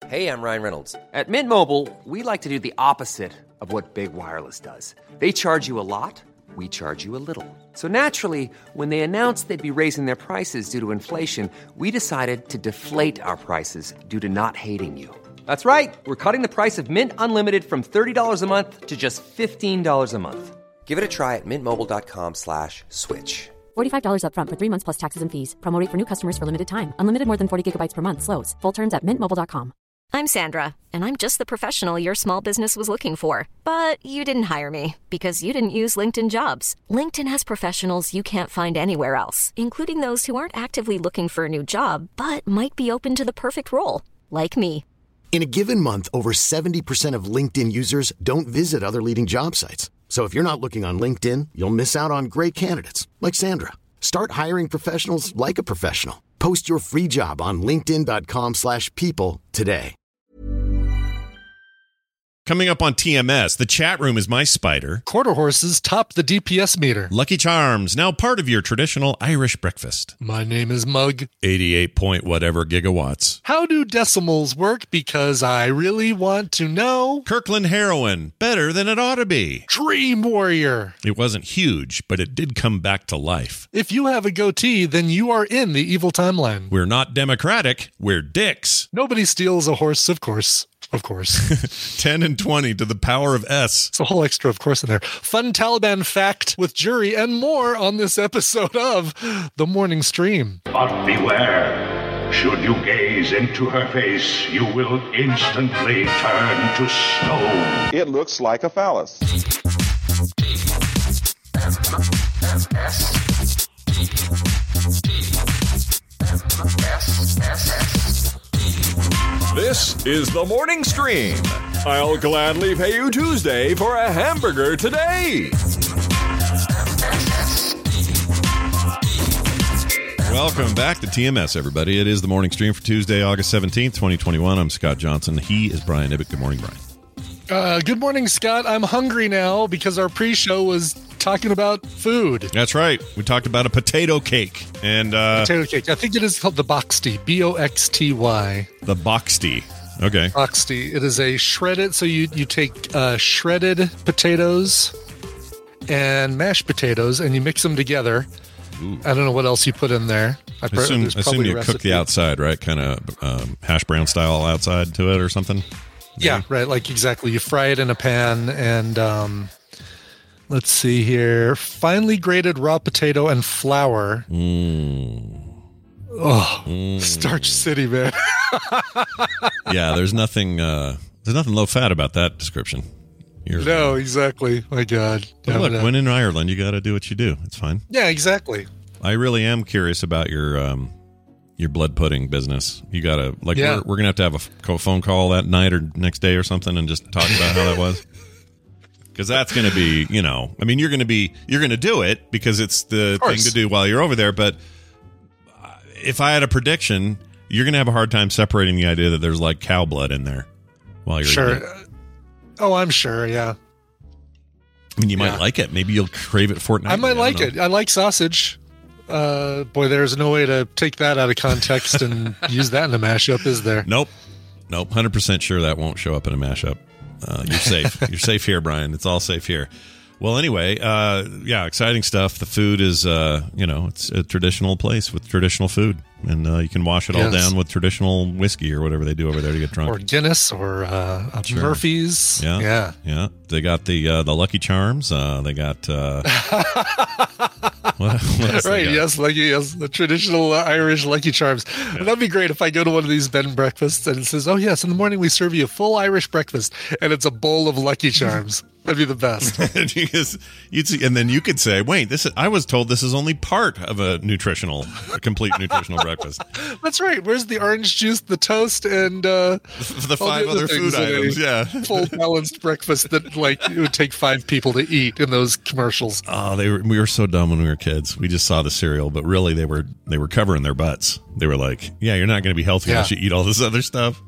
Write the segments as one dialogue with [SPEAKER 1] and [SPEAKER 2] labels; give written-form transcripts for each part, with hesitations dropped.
[SPEAKER 1] Hey, I'm Ryan Reynolds. At Mint Mobile, we like to do the opposite of what Big Wireless does. They charge you a lot, we charge you a little. So naturally, when they announced they'd be raising their prices due to inflation, we decided to deflate our prices due to not hating you. That's right. We're cutting the price of Mint Unlimited from $30 a month to just $15 a month. Give it a try at mintmobile.com/switch.
[SPEAKER 2] $45 up front for 3 months plus taxes and fees. Promo rate for new customers for limited time. Unlimited more than 40 gigabytes per month. Slows full terms at mintmobile.com.
[SPEAKER 3] I'm Sandra, and I'm just the professional your small business was looking for. But you didn't hire me because you didn't use LinkedIn Jobs. LinkedIn has professionals you can't find anywhere else, including those who aren't actively looking for a new job, but might be open to the perfect role, like me.
[SPEAKER 4] In a given month, over 70% of LinkedIn users don't visit other leading job sites. So if you're not looking on LinkedIn, you'll miss out on great candidates like Sandra. Start hiring professionals like a professional. Post your free job on linkedin.com/people today.
[SPEAKER 5] Coming up on TMS, the chat room is my spider.
[SPEAKER 6] Quarter horses top the DPS meter.
[SPEAKER 5] Lucky Charms, now part of your traditional Irish breakfast.
[SPEAKER 6] My name is Mug.
[SPEAKER 5] 88 point whatever gigawatts.
[SPEAKER 6] How do decimals work? Because I really want to know.
[SPEAKER 5] Kirkland Heroin, better than it ought to be.
[SPEAKER 6] Dream Warrior.
[SPEAKER 5] It wasn't huge, but it did come back to life.
[SPEAKER 6] If you have a goatee, then you are in the evil timeline.
[SPEAKER 5] We're not democratic, we're dicks.
[SPEAKER 6] Nobody steals a horse, of course. Of course.
[SPEAKER 5] 10 and 20 to the power of S.
[SPEAKER 6] It's a whole extra, of course, in there. Fun Taliban fact with jury and more on this episode of The Morning Stream.
[SPEAKER 7] But beware. Should you gaze into her face, you will instantly turn to stone.
[SPEAKER 8] It looks like a phallus.
[SPEAKER 9] This is The Morning Stream. I'll gladly pay you Tuesday for a hamburger today.
[SPEAKER 5] Welcome back to TMS, everybody. It is The Morning Stream for Tuesday, August 17th, 2021. I'm Scott Johnson. He is Brian Ibbett. Good morning, Brian.
[SPEAKER 6] Good morning, Scott. I'm hungry now because our pre-show was talking about food.
[SPEAKER 5] That's right. We talked about a potato cake. And
[SPEAKER 6] potato cake. I think it is called the Boxty. Boxty.
[SPEAKER 5] The Boxty. Okay.
[SPEAKER 6] Boxty. It is a shredded, so you take shredded potatoes and mashed potatoes and you mix them together. Ooh. I don't know what else you put in there.
[SPEAKER 5] I assume you cook the outside, right? Kind of hash brown style outside to it or something? Maybe?
[SPEAKER 6] Yeah, right. Like exactly. You fry it in a pan and let's see here. Finely grated raw potato and flour. Starch City, man.
[SPEAKER 5] Yeah, there's nothing low fat about that description.
[SPEAKER 6] No, exactly. My God.
[SPEAKER 5] But look, when in Ireland, you got to do what you do. It's fine.
[SPEAKER 6] Yeah, exactly.
[SPEAKER 5] I really am curious about your blood pudding business. You got to we're gonna have to have a phone call that night or next day or something and just talk about how that was. Because that's going to be, I mean, you're going to do it because it's the thing to do while you're over there. But if I had a prediction, you're going to have a hard time separating the idea that there's like cow blood in there while you're eating it.
[SPEAKER 6] Oh, I'm sure. Yeah.
[SPEAKER 5] I mean, you might like it. Maybe you'll crave it fortnightly.
[SPEAKER 6] I might like it. I like sausage. Boy, there's no way to take that out of context and use that in a mashup, is there?
[SPEAKER 5] Nope. 100% sure that won't show up in a mashup. You're safe. You're safe here, Brian. It's all safe here. Well, anyway, exciting stuff. The food is, it's a traditional place with traditional food. And you can wash it all down with traditional whiskey or whatever they do over there to get drunk.
[SPEAKER 6] Or Guinness or Murphy's.
[SPEAKER 5] Yeah. They got the Lucky Charms. They got... what
[SPEAKER 6] right, yes, the traditional Irish Lucky Charms. Yeah. That'd be great if I go to one of these bed and breakfasts and it says, oh, yes, in the morning we serve you a full Irish breakfast, and it's a bowl of Lucky Charms. That'd be the best.
[SPEAKER 5] And then you could say, wait, I was told this is only part of a complete nutritional breakfast.
[SPEAKER 6] That's right. Where's the orange juice, the toast, and
[SPEAKER 5] the 5 other food items? Yeah,
[SPEAKER 6] full balanced breakfast that it would take 5 people to eat in those commercials.
[SPEAKER 5] Oh, we were so dumb when we were kids. We just saw the cereal, but really they were covering their butts. They were like, yeah, you're not going to be healthy unless you eat all this other stuff.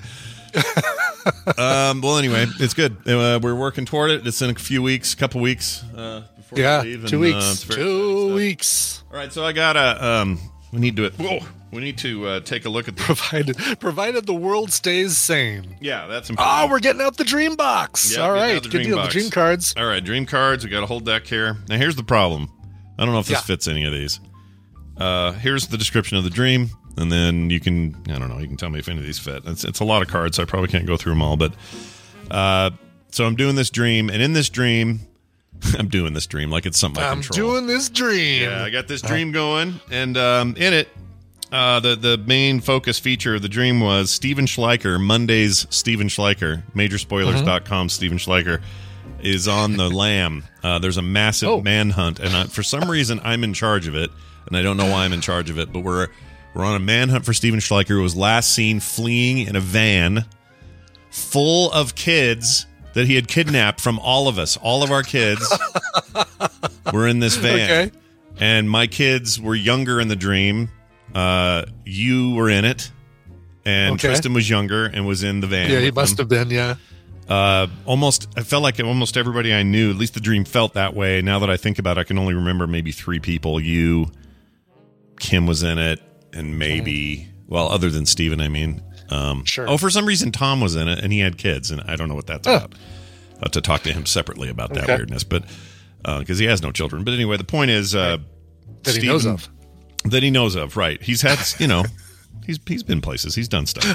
[SPEAKER 5] Well, anyway, it's good. We're working toward it. It's in a couple weeks. Before we leave.
[SPEAKER 6] 2 weeks. 2 weeks.
[SPEAKER 5] All right, so I got we need to. Whoa, We need to take a look at
[SPEAKER 6] provided the world stays sane.
[SPEAKER 5] Yeah, that's important.
[SPEAKER 6] Oh, we're getting out the dream box.
[SPEAKER 5] Yeah,
[SPEAKER 6] all right, good deal.
[SPEAKER 5] Box.
[SPEAKER 6] The dream cards.
[SPEAKER 5] All right, dream cards. We got a whole deck here. Now, here's the problem. I don't know if this fits any of these. Here's the description of the dream, and then you can, I don't know, you can tell me if any of these fit. It's a lot of cards, so I probably can't go through them all. But so I'm doing this dream, and in this dream, I'm doing this dream like it's something I control.
[SPEAKER 6] I'm doing this dream.
[SPEAKER 5] Yeah, I got this dream going, and in it, the main focus feature of the dream was Steven Schleicher, Monday's Steven Schleicher, Majorspoilers.com Steven Schleicher, is on the lam. There's a massive manhunt, and for some reason I'm in charge of it, and I don't know why I'm in charge of it, but we're on a manhunt for Steven Schleicher, who was last seen fleeing in a van full of kids that he had kidnapped from all of us. All of our kids were in this van. Okay. And my kids were younger in the dream. You were in it, and Tristan was younger and was in the van.
[SPEAKER 6] Yeah, he must have been. Yeah.
[SPEAKER 5] I felt like almost everybody I knew, at least the dream felt that way. Now that I think about it, I can only remember maybe 3 people. You, Kim was in it, and maybe, well, other than Steven, I mean.
[SPEAKER 6] Sure.
[SPEAKER 5] Oh, for some reason, Tom was in it, and he had kids, and I don't know what that's about. I'll have to talk to him separately about that weirdness, but because he has no children. But anyway, the point is
[SPEAKER 6] that Steven, he knows of.
[SPEAKER 5] That he knows of, right? He's had, he's been places. He's done stuff.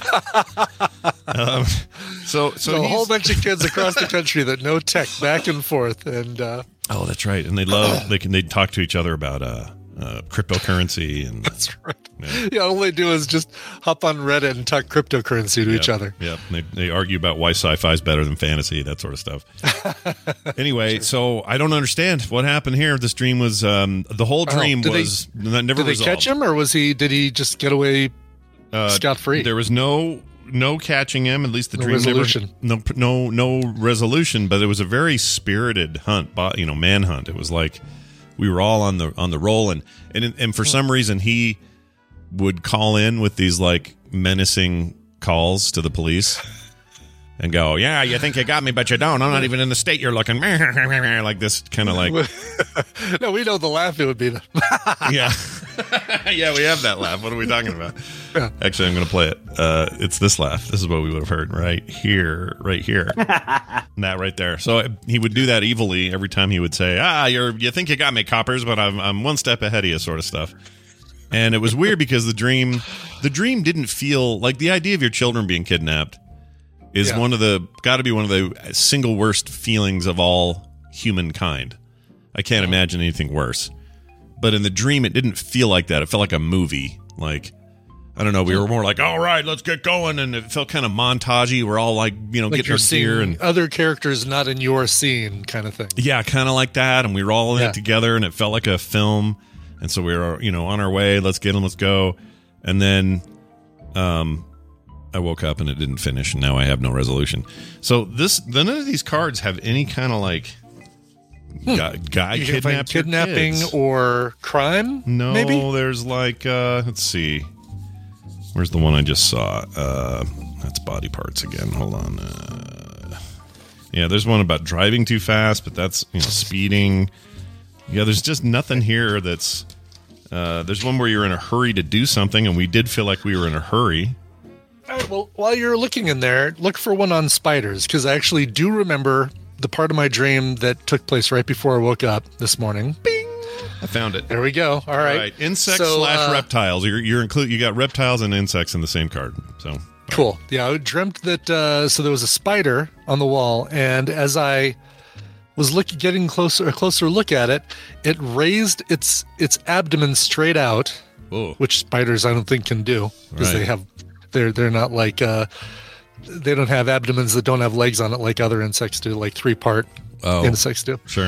[SPEAKER 5] So
[SPEAKER 6] a whole bunch of kids across the country that know tech back and forth, and
[SPEAKER 5] oh, that's right. And they talk to each other about cryptocurrency, and
[SPEAKER 6] that's right. Yeah, all they do is just hop on Reddit and talk cryptocurrency to each other.
[SPEAKER 5] Yeah, they argue about why sci-fi is better than fantasy, that sort of stuff. Anyway, so I don't understand what happened here. This dream was the whole dream never resolved.
[SPEAKER 6] Did they catch him, or did he just get away scot free?
[SPEAKER 5] There was no catching him. At least the dream
[SPEAKER 6] resolution.
[SPEAKER 5] No resolution. But it was a very spirited hunt, manhunt. It was like we were all on the roll, and for some reason he would call in with these like menacing calls to the police and go, "Yeah, you think you got me, but you don't. I'm not even in the state you're looking." Like this kind of like.
[SPEAKER 6] No, we know the laugh it would be.
[SPEAKER 5] Yeah. Yeah, we have that laugh. What are we talking about? Yeah. Actually, I'm going to play it. It's this laugh. This is what we would have heard right here. That right there. So he would do that evilly every time he would say, you think you got me, coppers, but I'm one step ahead of you, sort of stuff. And it was weird because the dream didn't feel like the idea of your children being kidnapped is got to be one of the single worst feelings of all humankind. I can't imagine anything worse. But in the dream, it didn't feel like that. It felt like a movie. Like, I don't know. We were more like, all right, let's get going. And it felt kind of montagey. We're all like, getting our gear. And
[SPEAKER 6] other characters not in your scene kind of thing.
[SPEAKER 5] Yeah, kind of like that. And we were all in it together, and it felt like a film. And so we were, on our way. Let's get them. Let's go. And then I woke up and it didn't finish. And now I have no resolution. So none of these cards have any kind of like guy
[SPEAKER 6] kidnapping or crime.
[SPEAKER 5] No,
[SPEAKER 6] maybe?
[SPEAKER 5] There's like let's see. Where's the one I just saw? That's body parts again. Hold on. Yeah, there's one about driving too fast, but that's speeding. Yeah, there's just nothing here that's... there's one where you're in a hurry to do something, and we did feel like we were in a hurry.
[SPEAKER 6] All right, well, while you're looking in there, look for one on spiders, because I actually do remember the part of my dream that took place right before I woke up this morning. Bing!
[SPEAKER 5] I found it.
[SPEAKER 6] There we go. All right.
[SPEAKER 5] Insects / reptiles. You got reptiles and insects in the same card. So
[SPEAKER 6] cool. Yeah, I dreamt that so there was a spider on the wall, and as I was getting a closer look at it, it raised its abdomen straight out, which spiders I don't think can do because they're not like they don't have abdomens that don't have legs on it like other insects do, like 3-part insects do.
[SPEAKER 5] Sure.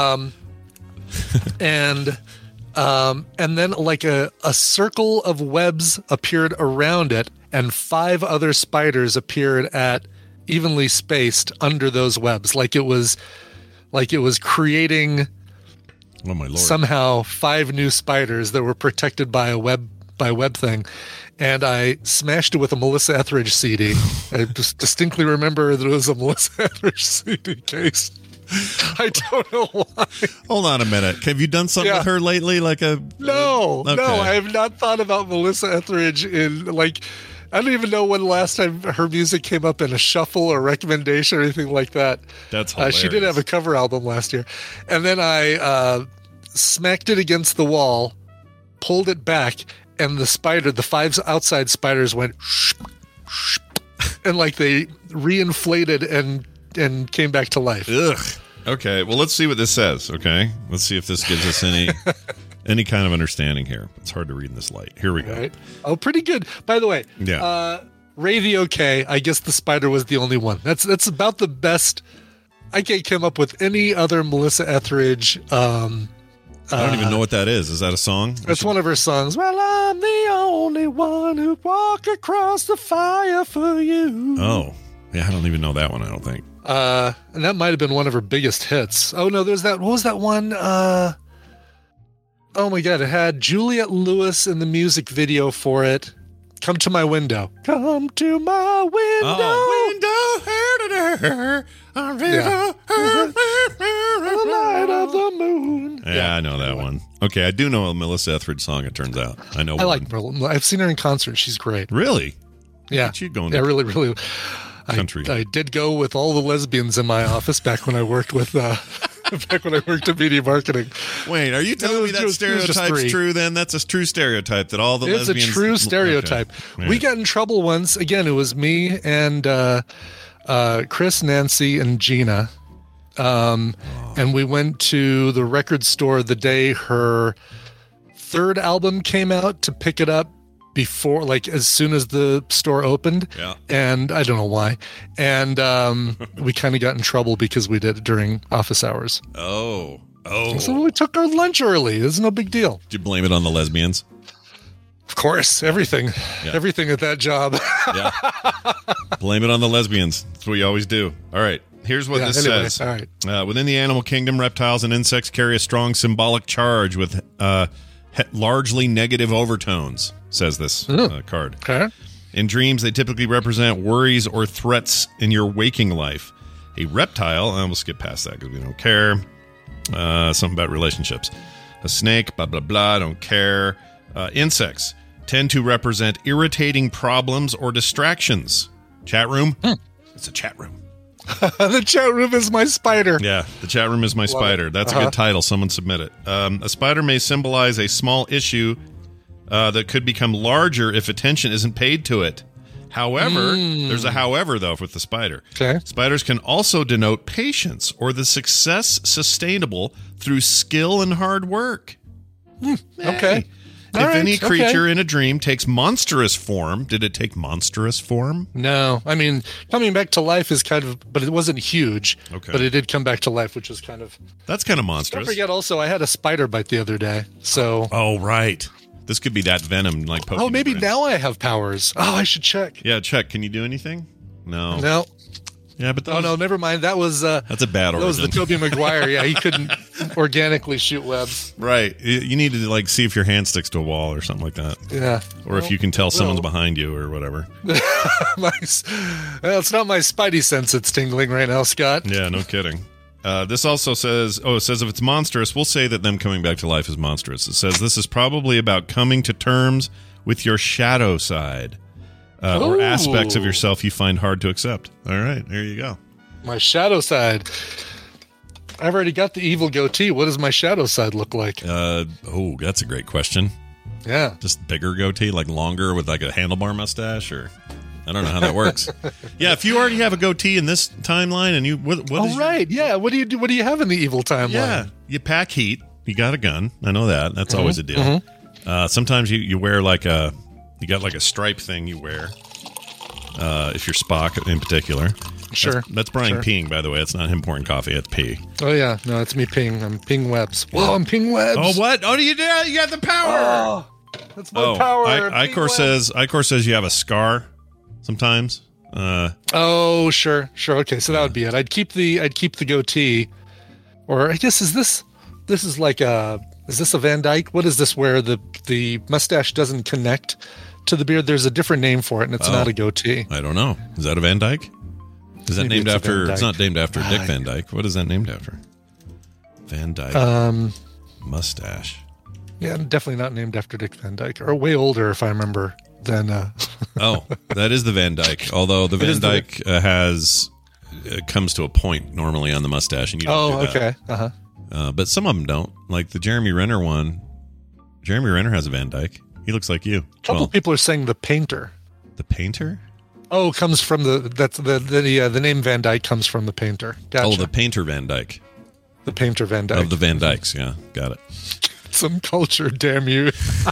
[SPEAKER 6] And then like a circle of webs appeared around it, and 5 other spiders appeared at evenly spaced under those webs, like it was creating
[SPEAKER 5] oh my Lord.
[SPEAKER 6] Somehow 5 new spiders that were protected by a web thing. And I smashed it with a Melissa Etheridge CD. I just distinctly remember that it was a Melissa Etheridge CD case. I don't know why.
[SPEAKER 5] Hold on a minute. Have you done something with her lately?
[SPEAKER 6] No,
[SPEAKER 5] Okay.
[SPEAKER 6] I have not thought about Melissa Etheridge in I don't even know when last time her music came up in a shuffle or recommendation or anything like that.
[SPEAKER 5] That's hilarious.
[SPEAKER 6] She did have a cover album last year. And then I smacked it against the wall, pulled it back, and the 5 outside spiders went and they reinflated and came back to life.
[SPEAKER 5] Ugh. Okay, well, let's see what this says, okay? Let's see if this gives us any kind of understanding here. It's hard to read in this light. Here we go.
[SPEAKER 6] Right. Oh, pretty good. By the way, Ray the OK, I guess the spider was the only one. That's about the best I can't come up with any other Melissa Etheridge. I
[SPEAKER 5] don't even know what that is. Is that a song?
[SPEAKER 6] That's one of her songs. Well, I'm the only one who walk across the fire for you.
[SPEAKER 5] Oh, yeah, I don't even know that one, I don't think.
[SPEAKER 6] And that might have been one of her biggest hits. Oh, no, there's that. What was that one? Oh, my God. It had Juliette Lewis in the music video for it. Come to my window. Come to my window. The light of the moon.
[SPEAKER 5] Yeah, I know that one. Okay, I do know a Melissa Etheridge song, it turns out. I know one.
[SPEAKER 6] I've seen her in concert. She's great.
[SPEAKER 5] Really?
[SPEAKER 6] Yeah.
[SPEAKER 5] You going
[SPEAKER 6] yeah, really, really.
[SPEAKER 5] Country.
[SPEAKER 6] I did go with all the lesbians in my office back when I worked with at media marketing.
[SPEAKER 5] Wait, are you telling me that stereotype's true then? That's a true stereotype that all the lesbians...
[SPEAKER 6] It's a true stereotype. Okay. We got in trouble once. Again, it was me and Chris, Nancy, and Gina. And we went to the record store the day her third album came out to pick it up before, as soon as the store opened.
[SPEAKER 5] Yeah.
[SPEAKER 6] And I don't know why. And we kind of got in trouble because we did it during office hours.
[SPEAKER 5] Oh.
[SPEAKER 6] So we took our lunch early. It's no big deal.
[SPEAKER 5] Did you blame it on the lesbians?
[SPEAKER 6] Of course. Everything. Yeah. Everything at that job.
[SPEAKER 5] Yeah. Blame it on the lesbians. That's what you always do. All right. Here's what this says.
[SPEAKER 6] All right.
[SPEAKER 5] Within the animal kingdom, reptiles and insects carry a strong symbolic charge with largely negative overtones, says this card.
[SPEAKER 6] Okay.
[SPEAKER 5] In dreams, they typically represent worries or threats in your waking life. A reptile, and we'll skip past that because we don't care. Something about relationships. A snake, blah, blah, blah, don't care. Insects tend to represent irritating problems or distractions. Chat room? It's a chat room.
[SPEAKER 6] The chat room is my spider.
[SPEAKER 5] Yeah, the chat room is my spider. That's a good title. Someone submit it. A spider may symbolize a small issue that could become larger if attention isn't paid to it. However, there's a however, though, with the spider.
[SPEAKER 6] Okay.
[SPEAKER 5] Spiders can also denote patience or the success sustainable through skill and hard work.
[SPEAKER 6] Okay.
[SPEAKER 5] If any creature in a dream takes monstrous form, did it take monstrous form?
[SPEAKER 6] No. I mean, coming back to life is kind of, but it wasn't huge.
[SPEAKER 5] Okay.
[SPEAKER 6] But it did come back to life, which was kind of...
[SPEAKER 5] That's kind of monstrous.
[SPEAKER 6] Don't forget also, I had a spider bite the other day, so...
[SPEAKER 5] Oh, right. This could be that venom, like Pokemon.
[SPEAKER 6] Oh, maybe now I have powers. Oh, I should check.
[SPEAKER 5] Yeah, check. Can you do anything? No.
[SPEAKER 6] No.
[SPEAKER 5] Yeah, but
[SPEAKER 6] no, never mind. That was
[SPEAKER 5] that's a bad origin.
[SPEAKER 6] That was the Tobey Maguire. Yeah, he couldn't organically shoot webs.
[SPEAKER 5] Right. You need to see if your hand sticks to a wall or something like that.
[SPEAKER 6] Yeah.
[SPEAKER 5] Or if you can tell someone's behind you or whatever.
[SPEAKER 6] It's not my spidey sense that's tingling right now, Scott.
[SPEAKER 5] Yeah, no kidding. This also says, it says if it's monstrous, we'll say that them coming back to life is monstrous. It says this is probably about coming to terms with your shadow side. Or aspects of yourself you find hard to accept. All right, there you go.
[SPEAKER 6] My shadow side. I've already got the evil goatee. What does my shadow side look like?
[SPEAKER 5] That's a great question.
[SPEAKER 6] Yeah.
[SPEAKER 5] Just bigger goatee, like longer with like a handlebar mustache, or I don't know how that works. Yeah, if you already have a goatee in this timeline, and you
[SPEAKER 6] yeah. What do you do? What do you have in the evil timeline?
[SPEAKER 5] Yeah, you pack heat. You got a gun. I know that. That's always a deal. Sometimes you wear you got like a stripe thing you wear, if you're Spock in particular.
[SPEAKER 6] Sure.
[SPEAKER 5] That's Brian peeing, by the way. It's not him pouring coffee. It's pee.
[SPEAKER 6] Oh, yeah. No, it's me peeing. I'm peeing webs. Whoa, I'm peeing webs.
[SPEAKER 5] Oh, what? Oh, you got the power.
[SPEAKER 6] Oh, that's my power.
[SPEAKER 5] Icor says you have a scar sometimes.
[SPEAKER 6] Oh, sure. Okay, so that would be it. I'd keep the goatee. Or I guess is this like is this a Van Dyke? What is this where the mustache doesn't connect to the beard? There's a different name for it, and it's not a goatee.
[SPEAKER 5] I don't know. Is that a Van Dyke? Is that named after? It's not named after Dick Van Dyke. What is that named after? Van Dyke. Mustache.
[SPEAKER 6] Yeah, definitely not named after Dick Van Dyke. Or way older, if I remember, than...
[SPEAKER 5] Oh, that is the Van Dyke. Although the Van Dyke comes to a point normally on the mustache. And you don't do that.
[SPEAKER 6] Okay. Uh-huh.
[SPEAKER 5] But some of them don't. Like the Jeremy Renner one. Jeremy Renner has a Van Dyke. He looks like you.
[SPEAKER 6] A couple people are saying the painter.
[SPEAKER 5] The painter?
[SPEAKER 6] Oh, comes from the name Van Dyke comes from the painter. Gotcha.
[SPEAKER 5] Oh, the painter Van Dyke.
[SPEAKER 6] The painter Van Dyke.
[SPEAKER 5] Of the Van Dykes, yeah. Got it.
[SPEAKER 6] Some culture, damn you.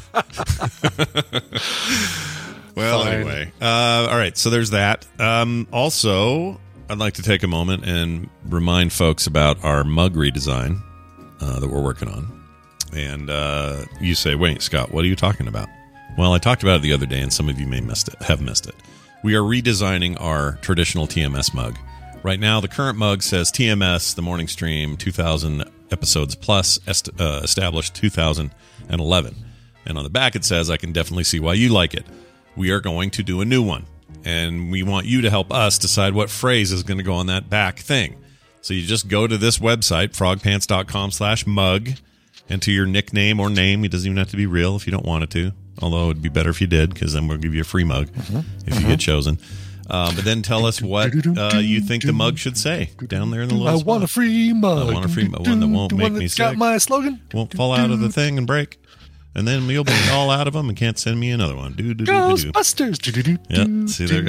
[SPEAKER 5] Well,
[SPEAKER 6] Fine.
[SPEAKER 5] anyway. All right, so there's that. Also, I'd like to take a moment and remind folks about our mug redesign that we're working on. And you say, wait, Scott, what are you talking about? Well, I talked about it the other day, and some of you may have missed it. We are redesigning our traditional TMS mug. Right now, the current mug says TMS, the morning stream, 2,000 episodes plus, established 2011. And on the back, it says, I can definitely see why you like it. We are going to do a new one. And we want you to help us decide what phrase is going to go on that back thing. So you just go to this website, frogpants.com/mug, enter your nickname or name. It doesn't even have to be real if you don't want it to. Although it'd be better if you did, because then we'll give you a free mug if you get chosen. But then tell us what you think the mug should say down there in the little spot.
[SPEAKER 6] I want a free mug.
[SPEAKER 5] I want a free mug, one that won't make me sick.
[SPEAKER 6] Got my slogan.
[SPEAKER 5] Won't fall out of the thing and break. And then you'll be all out of them and can't send me another one.
[SPEAKER 6] Ghostbusters.
[SPEAKER 5] Yeah, see there.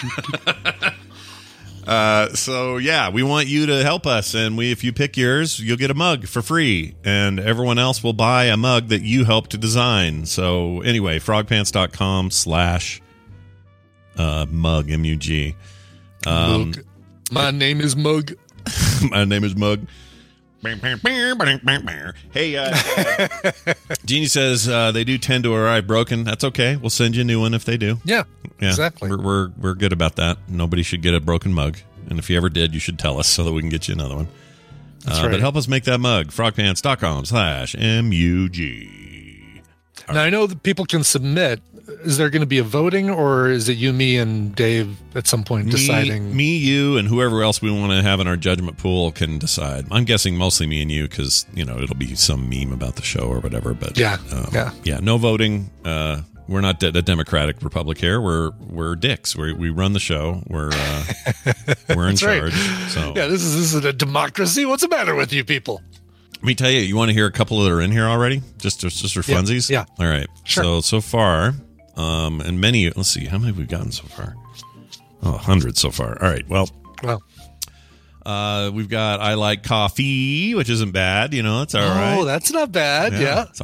[SPEAKER 5] So yeah, we want you to help us, and if you pick yours, you'll get a mug for free, and everyone else will buy a mug that you helped to design. So anyway, frogpants.com/mug MUG.
[SPEAKER 6] Mug. My name is Mug.
[SPEAKER 5] My name is Mug. Hey, Jeannie says they do tend to arrive broken. That's okay. We'll send you a new one if they do.
[SPEAKER 6] Yeah, exactly.
[SPEAKER 5] We're good about that. Nobody should get a broken mug. And if you ever did, you should tell us so that we can get you another one. That's right. But help us make that mug. frogpants.com/MUG.
[SPEAKER 6] Now, I know that people can submit. Is there going to be a voting, or is it you, me, and Dave at some point deciding?
[SPEAKER 5] Me, you, and whoever else we want to have in our judgment pool can decide. I'm guessing mostly me and you because, it'll be some meme about the show or whatever. But
[SPEAKER 6] yeah,
[SPEAKER 5] no voting. We're not a Democratic Republic here. We're dicks. We run the show. We're in charge. Right. So
[SPEAKER 6] yeah, this isn't a democracy. What's the matter with you people?
[SPEAKER 5] Let me tell you. You want to hear a couple that are in here already? Just for funsies.
[SPEAKER 6] Yeah.
[SPEAKER 5] All right.
[SPEAKER 6] Sure.
[SPEAKER 5] So far. And many, let's see, how many have we gotten so far? Oh, 100 so far. All right. Well, we've got I like coffee, which isn't bad. It's all right.
[SPEAKER 6] Oh, that's not bad. Yeah.
[SPEAKER 5] It's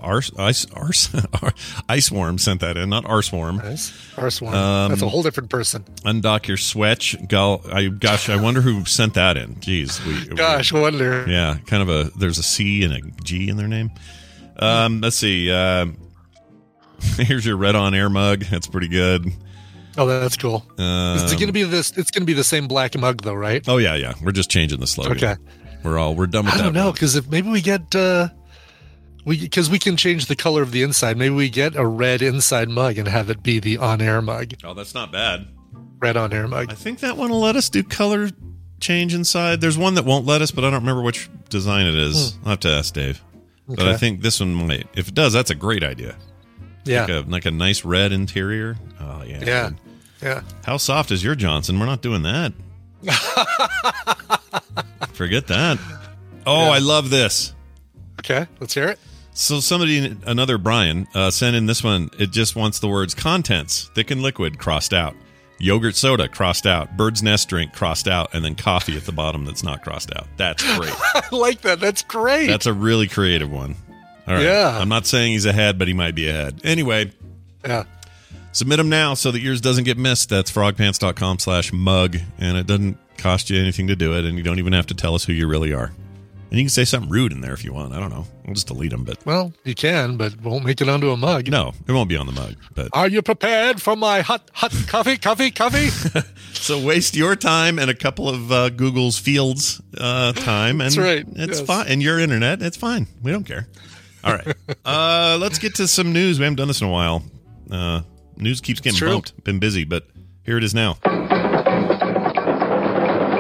[SPEAKER 5] Iceworm sent that in, not Arseworm.
[SPEAKER 6] Arseworm. That's a whole different person.
[SPEAKER 5] Undock your swetch. I wonder who sent that in. Jeez.
[SPEAKER 6] I wonder.
[SPEAKER 5] Yeah. Kind of there's a C and a G in their name. Let's see. Here's your Red On Air mug. That's pretty good.
[SPEAKER 6] Oh, that's cool. It's going to be this. It's going to be the same black mug, though, right?
[SPEAKER 5] Oh yeah. We're just changing the slogan.
[SPEAKER 6] Okay.
[SPEAKER 5] We're done with that.
[SPEAKER 6] I don't know, because if maybe we get because we can change the color of the inside. Maybe we get a red inside mug and have it be the On Air mug.
[SPEAKER 5] Oh, that's not bad.
[SPEAKER 6] Red On Air mug.
[SPEAKER 5] I think that one will let us do color change inside. There's one that won't let us, but I don't remember which design it is. I'll have to ask Dave. Okay. But I think this one might. If it does, that's a great idea.
[SPEAKER 6] Yeah.
[SPEAKER 5] Like a nice red interior. Oh, yeah.
[SPEAKER 6] Yeah. Yeah.
[SPEAKER 5] How soft is your Johnson? We're not doing that. Forget that. Oh, yeah. I love this.
[SPEAKER 6] Okay. Let's hear it.
[SPEAKER 5] So another Brian, sent in this one. It just wants the words contents, thick and liquid, crossed out. Yogurt soda, crossed out. Bird's nest drink, crossed out. And then coffee at the bottom that's not crossed out. That's great.
[SPEAKER 6] I like that. That's great.
[SPEAKER 5] That's a really creative one. All right.
[SPEAKER 6] Yeah.
[SPEAKER 5] I'm not saying he's ahead, but he might be ahead. Anyway.
[SPEAKER 6] Yeah.
[SPEAKER 5] Submit them now so that yours doesn't get missed. That's frogpants.com/mug. And it doesn't cost you anything to do it. And you don't even have to tell us who you really are. And you can say something rude in there if you want. I don't know. We'll just delete them. But
[SPEAKER 6] well, you can, but won't make it onto a mug.
[SPEAKER 5] No, it won't be on the mug. But
[SPEAKER 6] are you prepared for my hot coffee?
[SPEAKER 5] So waste your time and a couple of Google's Fields time. And
[SPEAKER 6] that's right.
[SPEAKER 5] It's fine. And your internet. It's fine. We don't care. All right. Let's get to some news. We haven't done this in a while. News keeps getting bumped. Been busy, but here it is now.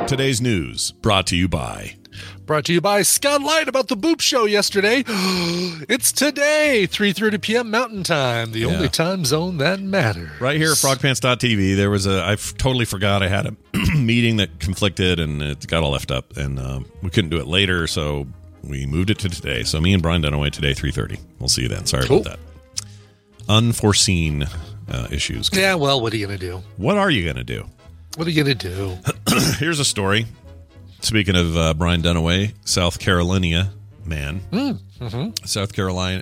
[SPEAKER 5] Today's news brought to you by
[SPEAKER 6] Scott lied about the Boop Show yesterday. It's today, 3:30 p.m. Mountain Time, the only time zone that matters.
[SPEAKER 5] Right here at frogpants.tv, there was I totally forgot I had a meeting that conflicted, and it got all left up, and we couldn't do it later, so we moved it to today. So me and Brian Dunaway today, 3:30. We'll see you then. Sorry about that. Unforeseen issues.
[SPEAKER 6] Yeah, well, what are you going to do?
[SPEAKER 5] What are you going to do?
[SPEAKER 6] What are you going to do?
[SPEAKER 5] Here's a story. Speaking of Brian Dunaway, South Carolina man. South Carolinian?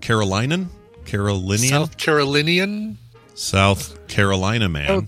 [SPEAKER 5] South Carolina man.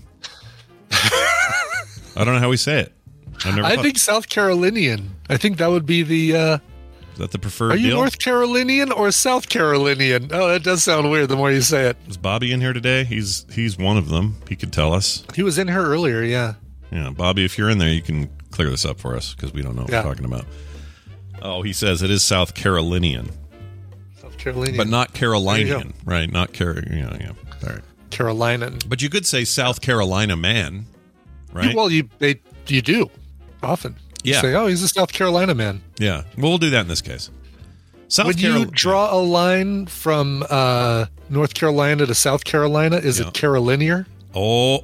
[SPEAKER 5] I don't know how we say it.
[SPEAKER 6] I think South Carolinian. I think that would be the...
[SPEAKER 5] is that the preferred
[SPEAKER 6] Are you
[SPEAKER 5] deal?
[SPEAKER 6] North Carolinian or South Carolinian? Oh, that does sound weird the more you say it.
[SPEAKER 5] Is Bobby in here today? He's one of them. He could tell us.
[SPEAKER 6] He was in here earlier, yeah.
[SPEAKER 5] Yeah, Bobby, if you're in there, you can clear this up for us because we don't know what we're talking about. Oh, he says it is South Carolinian.
[SPEAKER 6] South Carolinian.
[SPEAKER 5] But not Carolinian, right? Not All right.
[SPEAKER 6] Carolinian.
[SPEAKER 5] But you could say South Carolina man, right?
[SPEAKER 6] Well, you do often.
[SPEAKER 5] Yeah.
[SPEAKER 6] You say, oh, he's a South Carolina man.
[SPEAKER 5] Yeah. Well, we'll do that in this case.
[SPEAKER 6] Would you draw a line from North Carolina to South Carolina? Is it Carolinian?
[SPEAKER 5] Oh.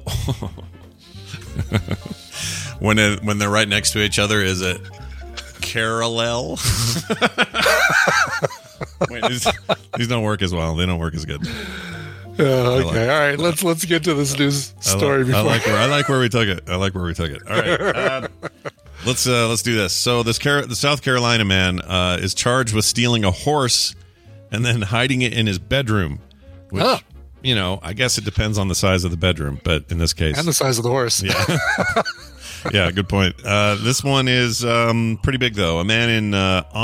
[SPEAKER 5] When they're right next to each other, is it parallel? Wait, these don't work as well. They don't work as good.
[SPEAKER 6] Okay, all right. Let's get to this news story.
[SPEAKER 5] I like where we took it. All right, let's do this. So the South Carolina man is charged with stealing a horse and then hiding it in his bedroom. Which, I guess it depends on the size of the bedroom, but in this case,
[SPEAKER 6] and the size of the horse.
[SPEAKER 5] Yeah. Yeah, good point. This one is pretty big, though. A man in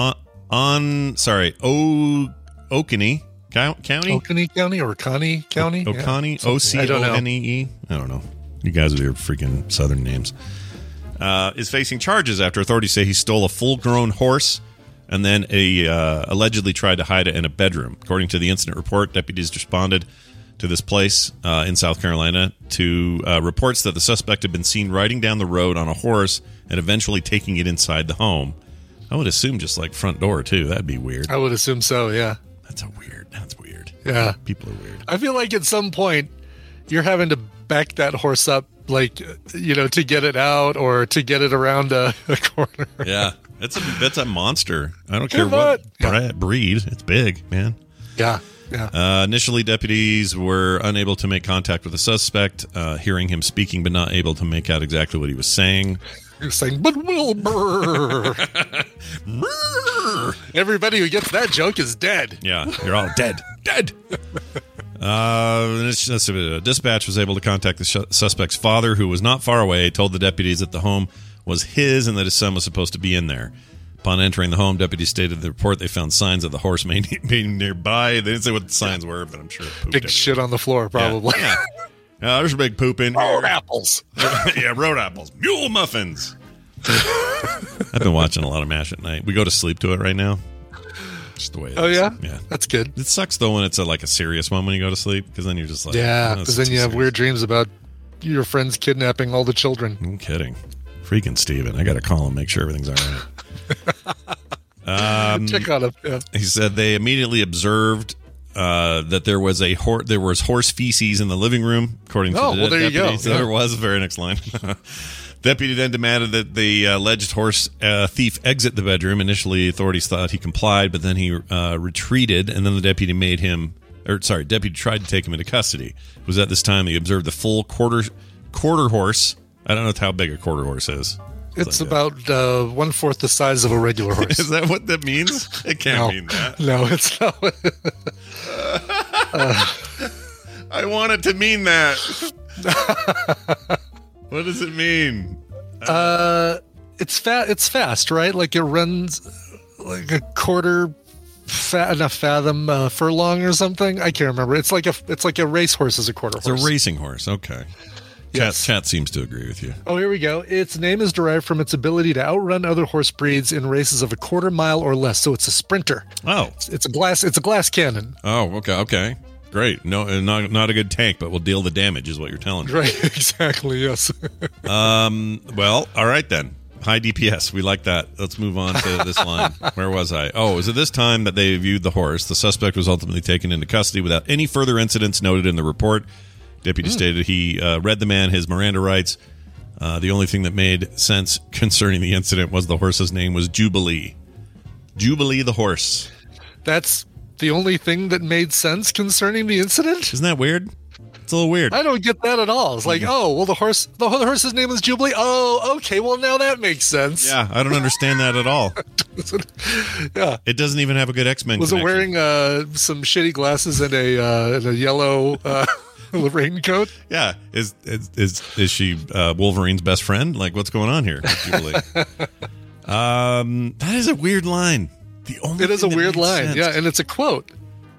[SPEAKER 5] Oconee County?
[SPEAKER 6] Oconee County or Connie County?
[SPEAKER 5] Oconee? O-C-O-N-E-E? I don't know. You guys with your freaking southern names. Is facing charges after authorities say he stole a full-grown horse and then allegedly tried to hide it in a bedroom. According to the incident report, deputies responded to this place in South Carolina to reports that the suspect had been seen riding down the road on a horse and eventually taking it inside the home. I would assume just like front door, too. That'd be weird.
[SPEAKER 6] I would assume so, yeah.
[SPEAKER 5] That's weird.
[SPEAKER 6] Yeah.
[SPEAKER 5] People are weird.
[SPEAKER 6] I feel like at some point you're having to back that horse up, like, to get it out or to get it around a corner.
[SPEAKER 5] Yeah. That's a monster. I don't care what breed. It's big, man.
[SPEAKER 6] Yeah. Yeah.
[SPEAKER 5] Initially, deputies were unable to make contact with the suspect, hearing him speaking, but not able to make out exactly what he was saying.
[SPEAKER 6] He was saying, but Wilbur. Everybody who gets that joke is dead.
[SPEAKER 5] Yeah, you're all dead. Dead. Dispatch was able to contact the suspect's father, who was not far away, told the deputies that the home was his and that his son was supposed to be in there. Upon entering the home, deputies stated in the report they found signs of the horse being nearby. They didn't say what the signs were, but I'm sure it pooped
[SPEAKER 6] big shit on the floor, probably.
[SPEAKER 5] Yeah. There's a big poop in here.
[SPEAKER 6] Road apples.
[SPEAKER 5] Yeah, road apples. Mule muffins. I've been watching a lot of MASH at night. We go to sleep to it right now. Just the way it is.
[SPEAKER 6] Oh, yeah?
[SPEAKER 5] Yeah.
[SPEAKER 6] That's good.
[SPEAKER 5] It sucks, though, when it's like a serious one when you go to sleep, because then you're just like...
[SPEAKER 6] Yeah, because then you have weird dreams about your friends kidnapping all the children.
[SPEAKER 5] I'm kidding. Freaking Steven. I got to call him, make sure everything's all right.
[SPEAKER 6] Check on him. Yeah.
[SPEAKER 5] He said they immediately observed that there was horse feces in the living room, according to the deputy.
[SPEAKER 6] There you go.
[SPEAKER 5] So there was. Very next line. Deputy then demanded that the alleged horse thief exit the bedroom. Initially, authorities thought he complied, but then he retreated, and then the deputy deputy tried to take him into custody. It was at this time he observed the full quarter horse. I don't know how big a quarter horse is.
[SPEAKER 6] It's like about 1/4 the size of a regular horse.
[SPEAKER 5] Is that what that means? It can't mean that.
[SPEAKER 6] No, it's not.
[SPEAKER 5] I want it to mean that. What does it mean?
[SPEAKER 6] It's fast, right? Like it runs like a quarter fathom furlong or something. I can't remember. It's like a racehorse is a quarter horse.
[SPEAKER 5] It's a racing horse. Okay.
[SPEAKER 6] Yes.
[SPEAKER 5] Cat seems to agree with you.
[SPEAKER 6] Oh, here we go. Its name is derived from its ability to outrun other horse breeds in races of a quarter mile or less. So it's a sprinter.
[SPEAKER 5] Oh,
[SPEAKER 6] it's a glass cannon.
[SPEAKER 5] Oh, okay. Great. No, not a good tank, but will deal the damage, is what you're telling me.
[SPEAKER 6] Right. Exactly. Yes.
[SPEAKER 5] Well, all right then. High DPS. We like that. Let's move on to this line. Where was I? Oh, it was at this time that they viewed the horse. The suspect was ultimately taken into custody without any further incidents noted in the report. Deputy stated he read the man his Miranda rights. The only thing that made sense concerning the incident was the horse's name was Jubilee. Jubilee the horse.
[SPEAKER 6] That's the only thing that made sense concerning the incident?
[SPEAKER 5] Isn't that weird? It's a little weird.
[SPEAKER 6] I don't get that at all. It's like, oh, well, the horse's name is Jubilee. Oh, okay. Well, now that makes sense.
[SPEAKER 5] Yeah, I don't understand that at all.
[SPEAKER 6] Yeah,
[SPEAKER 5] it doesn't even have a good X-Men
[SPEAKER 6] Was
[SPEAKER 5] connection.
[SPEAKER 6] it wearing some shitty glasses and a yellow raincoat?
[SPEAKER 5] Yeah. Is she Wolverine's best friend? Like, what's going on here, Jubilee? That is a weird line.
[SPEAKER 6] It is a weird line.
[SPEAKER 5] Sense.
[SPEAKER 6] Yeah, and it's a quote.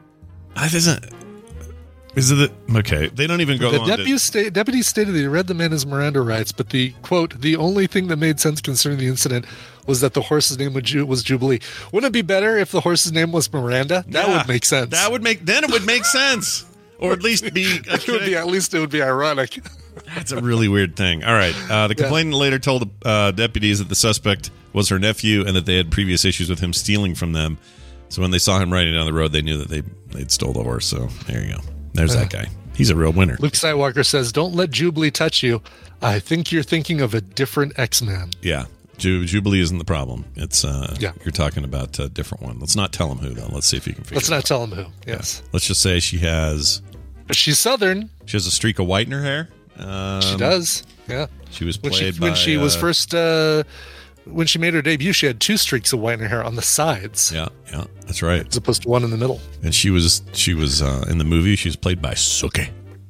[SPEAKER 5] Is it okay? They don't even go
[SPEAKER 6] The
[SPEAKER 5] on.
[SPEAKER 6] deputy stated that he read the man his Miranda rights, but the quote, the only thing that made sense concerning the incident was that the horse's name was Jubilee. Wouldn't it be better if the horse's name was Miranda? That would make sense.
[SPEAKER 5] Then it would make sense, or at least be.
[SPEAKER 6] At least it would be ironic.
[SPEAKER 5] That's a really weird thing. All right. The complainant later told the deputies that the suspect was her nephew and that they had previous issues with him stealing from them. So when they saw him riding down the road, they knew that they'd stole the horse. So there you go. There's that guy. He's a real winner.
[SPEAKER 6] Luke Skywalker says, "Don't let Jubilee touch you. I think you're thinking of a different X-Man."
[SPEAKER 5] Yeah. Jubilee isn't the problem. It's you're talking about a different one. Let's not tell him who, though. Let's see if you can figure it out.
[SPEAKER 6] Let's not tell him who. Yes.
[SPEAKER 5] Yeah. Let's just say she's
[SPEAKER 6] Southern.
[SPEAKER 5] She has a streak of white in her hair.
[SPEAKER 6] She does. Yeah.
[SPEAKER 5] She was played
[SPEAKER 6] when she was first when she made her debut, she had 2 streaks of white in her hair on the sides.
[SPEAKER 5] Yeah, that's right.
[SPEAKER 6] As opposed to one in the middle.
[SPEAKER 5] And she was in the movie. She was played by Suke.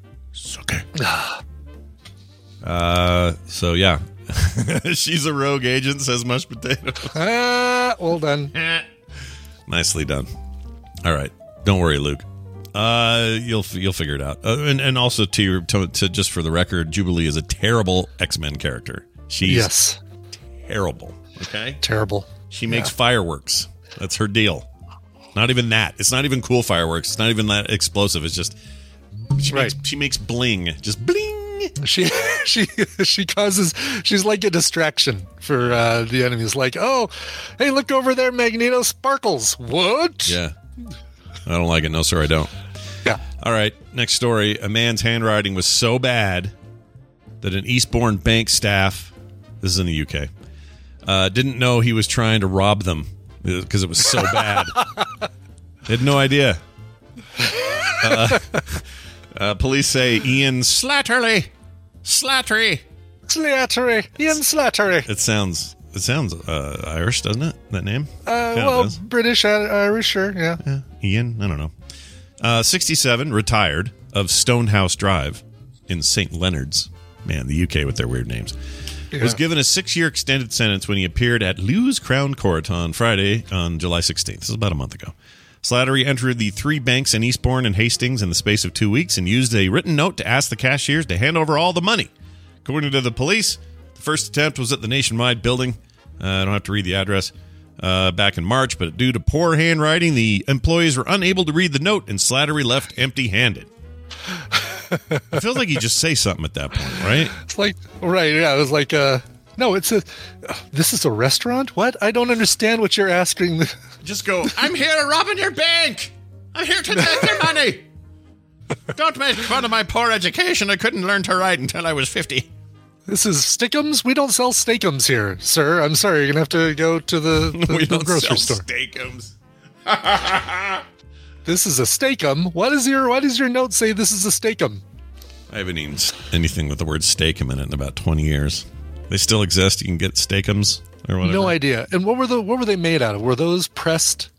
[SPEAKER 5] So yeah, she's a rogue agent. Says Mush Potato.
[SPEAKER 6] Well done.
[SPEAKER 5] Nicely done. All right, don't worry, Luke. You'll figure it out. And also to just for the record, Jubilee is a terrible X-Men character. She's terrible. Okay,
[SPEAKER 6] terrible.
[SPEAKER 5] She makes fireworks. That's her deal. Not even that. It's not even cool fireworks. It's not even that explosive. It's just she makes bling. Just bling.
[SPEAKER 6] She causes. She's like a distraction for the enemies. Like, oh, hey, look over there, Magneto sparkles. What?
[SPEAKER 5] Yeah. I don't like it. No, sir, I don't.
[SPEAKER 6] Yeah.
[SPEAKER 5] All right. Next story. A man's handwriting was so bad that an Eastbourne bank staff, this is in the UK, didn't know he was trying to rob them because it was so bad. They had no idea. Police say Ian Slattery.
[SPEAKER 6] Ian Slattery.
[SPEAKER 5] It sounds Irish, doesn't it? That name?
[SPEAKER 6] British, Irish, sure, yeah.
[SPEAKER 5] Ian, I don't know. 67, retired, of Stonehouse Drive in St. Leonard's. Man, the UK with their weird names. Yeah. Was given a 6-year extended sentence when he appeared at Lewes Crown Court on Friday on July 16th. This is about a month ago. Slattery entered the 3 banks in Eastbourne and Hastings in the space of 2 weeks and used a written note to ask the cashiers to hand over all the money. According to the police, the first attempt was at the Nationwide building. I don't have to read the address. Back in March, but due to poor handwriting, the employees were unable to read the note, and Slattery left empty-handed. It feels like you just say something at that point, right?
[SPEAKER 6] It's like, right, yeah. It was like, no, this is a restaurant? What? I don't understand what you're asking.
[SPEAKER 5] Just go, I'm here robbing your bank. I'm here to take your money. Don't make fun of my poor education. I couldn't learn to write until I was 50.
[SPEAKER 6] This is Steakums? We don't sell Steakums here, sir. I'm sorry. You're going to have to go to the grocery store.
[SPEAKER 5] Steakums.
[SPEAKER 6] This is a Steakum. Why does your note say this is a Steakum?
[SPEAKER 5] I haven't eaten anything with the word Steakum in it in about 20 years. They still exist. You can get Steakums or whatever.
[SPEAKER 6] No idea. And what were they made out of? Were those pressed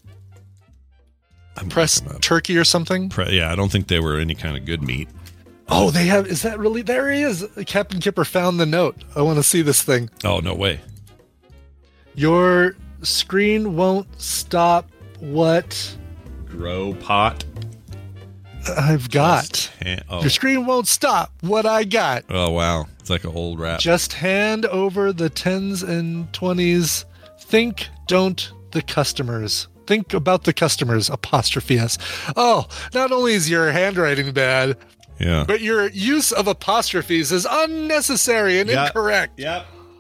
[SPEAKER 6] turkey or something?
[SPEAKER 5] Yeah, I don't think they were any kind of good meat.
[SPEAKER 6] Oh, they have. Is that really? There he is. Captain Kipper found the note. I want to see this thing.
[SPEAKER 5] Oh, no way.
[SPEAKER 6] Your screen won't stop what?
[SPEAKER 5] Grow pot.
[SPEAKER 6] I've got. Your screen won't stop what I got.
[SPEAKER 5] Oh, wow. It's like an old rap.
[SPEAKER 6] Just hand over the 10s and 20s. Think, don't the customers. Think about the customers, apostrophe S. Oh, not only is your handwriting bad, but your use of apostrophes is unnecessary and incorrect.
[SPEAKER 5] Yep.